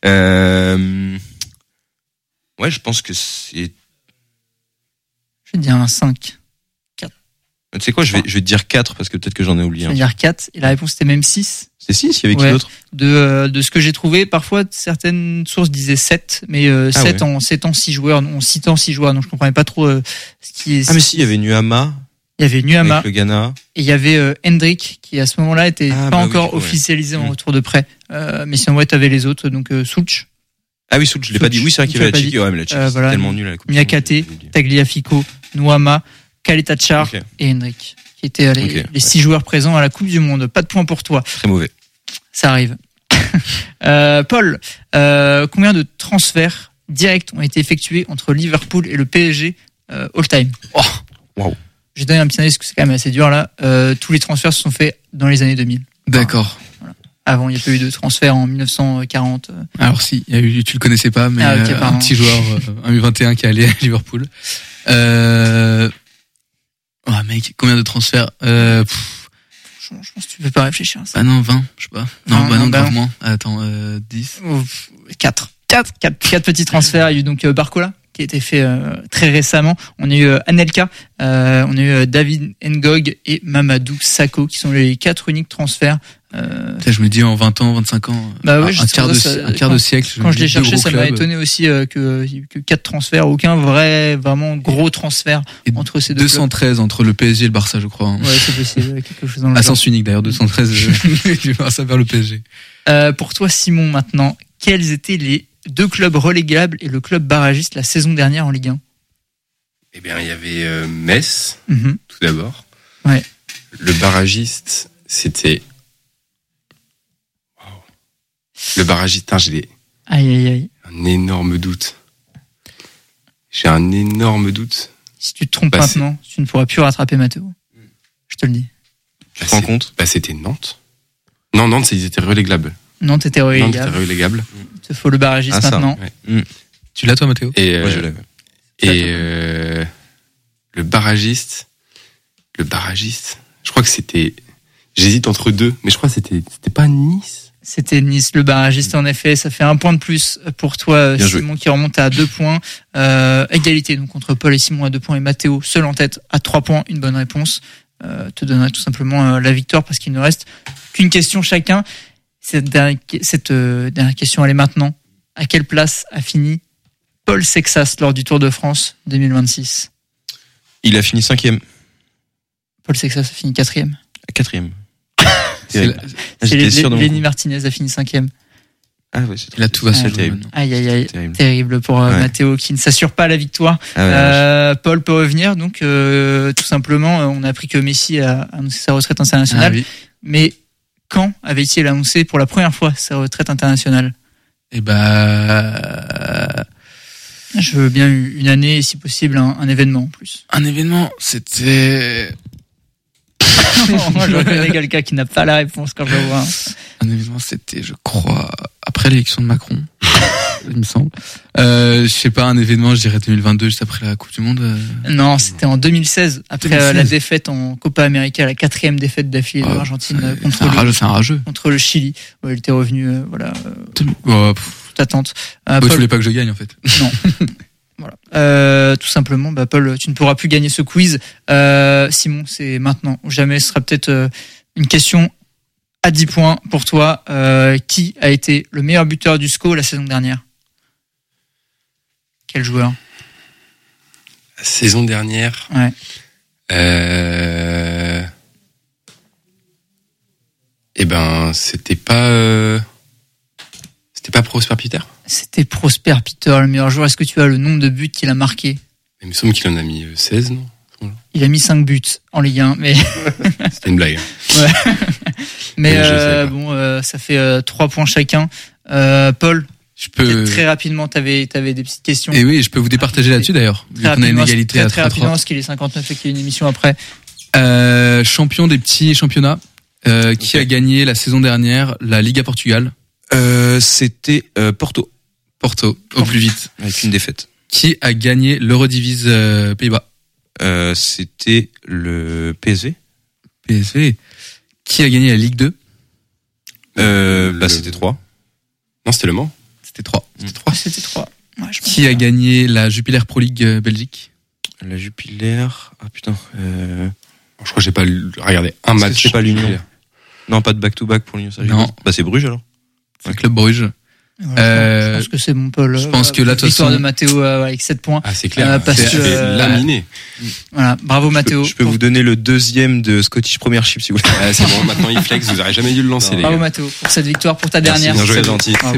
Ouais, je pense que c'est... Je vais dire un 5. Tu sais quoi, je vais te dire 4 parce que peut-être que j'en ai oublié. Je vais dire 4 et la réponse était même 6. C'est 6, il y avait qui d'autre? De ce que j'ai trouvé, parfois certaines sources disaient 7, mais 7 en 6 joueurs, en citant 6 joueurs, donc je comprenais pas trop ce qui est... mais si, il y avait Nuama. Il y avait Nuama. Avec le Ghana. Et il y avait Hendrik, qui à ce moment-là était pas encore officialisé en retour de prêt. Mais sinon, t'avais les autres, donc Souch. Ah oui, Souch, je l'ai pas dit. Oui, c'est vrai qu'il y avait la Tchiki. Ouais, mais la Tchiki, c'est tellement nul à la Coupe. Niakate, Tagliafico, Nuama, Tchaleta Tsar et Hendrik, qui étaient les 6 joueurs présents à la Coupe du Monde. Pas de points pour toi. Très mauvais. Ça arrive. Paul, combien de transferts directs ont été effectués entre Liverpool et le PSG all time? Wow. Je donne un petit indice, parce que c'est quand même assez dur là. Tous les transferts se sont faits dans les années 2000. D'accord. Voilà. Avant, il n'y a pas eu de transfert en 1940. Alors si, il y a eu, tu le connaissais pas, mais un petit joueur, un U21 qui est allé à Liverpool. Mec, combien de transferts Je pense que tu peux pas réfléchir à ça. Ah non, 20, je sais pas. Non, grave moins. Attends, 10. 4 petits transferts. Il y a eu donc Barcola, qui a été fait très récemment. On a eu Anelka, on a eu David Ngog et Mamadou Sakho, qui sont les 4 uniques transferts. Je me dis en 20 ans, 25 ans, un quart de siècle. Quand je l'ai cherché, ça m'a étonné aussi que 4 transferts, aucun vraiment gros transfert entre ces deux 213 clubs. Entre le PSG et le Barça, je crois. Ouais, c'est possible, quelque chose dans le à sens unique d'ailleurs, 213 du Barça vers le PSG. Pour toi, Simon, maintenant, quels étaient les 2 clubs relégables et le club barragiste la saison dernière en Ligue 1? Eh bien, il y avait Metz, tout d'abord. Ouais. Le barragiste, c'était... Le barragiste, j'ai un énorme doute. J'ai un énorme doute. Si tu te trompes maintenant, tu ne pourras plus rattraper Mathéo. Je te le dis. Tu te rends compte? C'était Nantes. Non, Nantes, ils étaient relégables. Nantes était relégable. Il te faut le barragiste maintenant. Ouais. Tu l'as toi, Mathéo? Moi, je l'ai. Et le barragiste, je crois que c'était... J'hésite entre 2, mais je crois que c'était pas Nice. C'était Nice, le barragiste, en effet. Ça fait 1 point de plus pour toi, bien Simon, joué. qui remonte à 2 points. Égalité donc entre Paul et Simon à 2 points et Mathéo seul en tête à 3 points. Une bonne réponse te donnerait tout simplement la victoire, parce qu'il ne reste qu'une question chacun. Cette dernière question, elle est maintenant. À quelle place a fini Paul Sexas lors du Tour de France 2026? Il a fini 5e. Paul Sexas a fini 4e. 4e. Lenny Martinez a fini 5e. Ah ouais, là tout va se terrible. Aïe. Terrible pour Mathéo, qui ne s'assure pas la victoire. Paul peut revenir, donc tout simplement, on a appris que Messi a annoncé sa retraite internationale. Oui. Mais quand avait-il annoncé pour la première fois sa retraite internationale? Je veux bien une année, et si possible un événement en plus. Un événement, c'était... Je reconnais quelqu'un qui n'a pas la réponse quand je le vois. Un événement, c'était, je crois, après l'élection de Macron, il me semble. Je sais pas, un événement, je dirais 2022, juste après la Coupe du Monde. Non, c'était en 2016, après la défaite en Copa América, la 4e défaite d'affilée de l'Argentine contre le Chili. Ouais, il était revenu, toute attente. Tu voulais pas que je gagne, en fait. Non. Voilà. Tout simplement, Paul, tu ne pourras plus gagner ce quiz. Simon, c'est maintenant ou jamais. Ce sera peut-être une question à 10 points pour toi. Qui a été le meilleur buteur du SCO la saison dernière? Quel joueur? La saison dernière, ouais. Eh ben, c'était pas Prosper Peter. C'était Prosper Peter, le meilleur joueur. Est-ce que tu as le nombre de buts qu'il a marqué? Il me semble qu'il en a mis 16, non? Il a mis 5 buts en Ligue 1, mais C'était une blague. ouais. Mais je sais pas. ça fait 3 points chacun. Paul, Je peux. très rapidement, t'avais des petites questions. Et oui, je peux vous départager là-dessus d'ailleurs. Vu qu'on a une égalité à très 3-3. rapidement, parce qu'il est 59 et qu'il y a une émission après. Champion des petits championnats, qui a gagné la saison dernière la Liga Portugal. C'était Porto, Au plus vite. avec une défaite. Qui a gagné l'Eurodivise Pays-Bas. C'était le PSV. PSV. Qui a gagné la Ligue 2. C'était 3. Non, c'était Le Mans. C'était 3. C'était 3. Ouais, Qui a gagné la Jupiler Pro League Belgique. La Jupiler. Ah putain. Je crois que j'ai pas regardé un Est-ce que match. c'est pas l'Union? Non, pas de back-to-back pour l'Union. Non. Bah c'est Bruges alors. C'est Club Bruges. Voilà, je pense que c'est bon, Paul. je pense que là, de toute victoire façon- de Mathéo avec 7 points. Ah, c'est clair. parce C'est que, laminé. Voilà, bravo Mathéo. Je peux vous donner le deuxième de Scottish Premiership si vous voulez. C'est bon, maintenant il flex, vous aurez jamais dû le lancer, les Bravo gars. Mathéo pour cette victoire, pour ta Merci, dernière. bien joué, gentil. Bravo.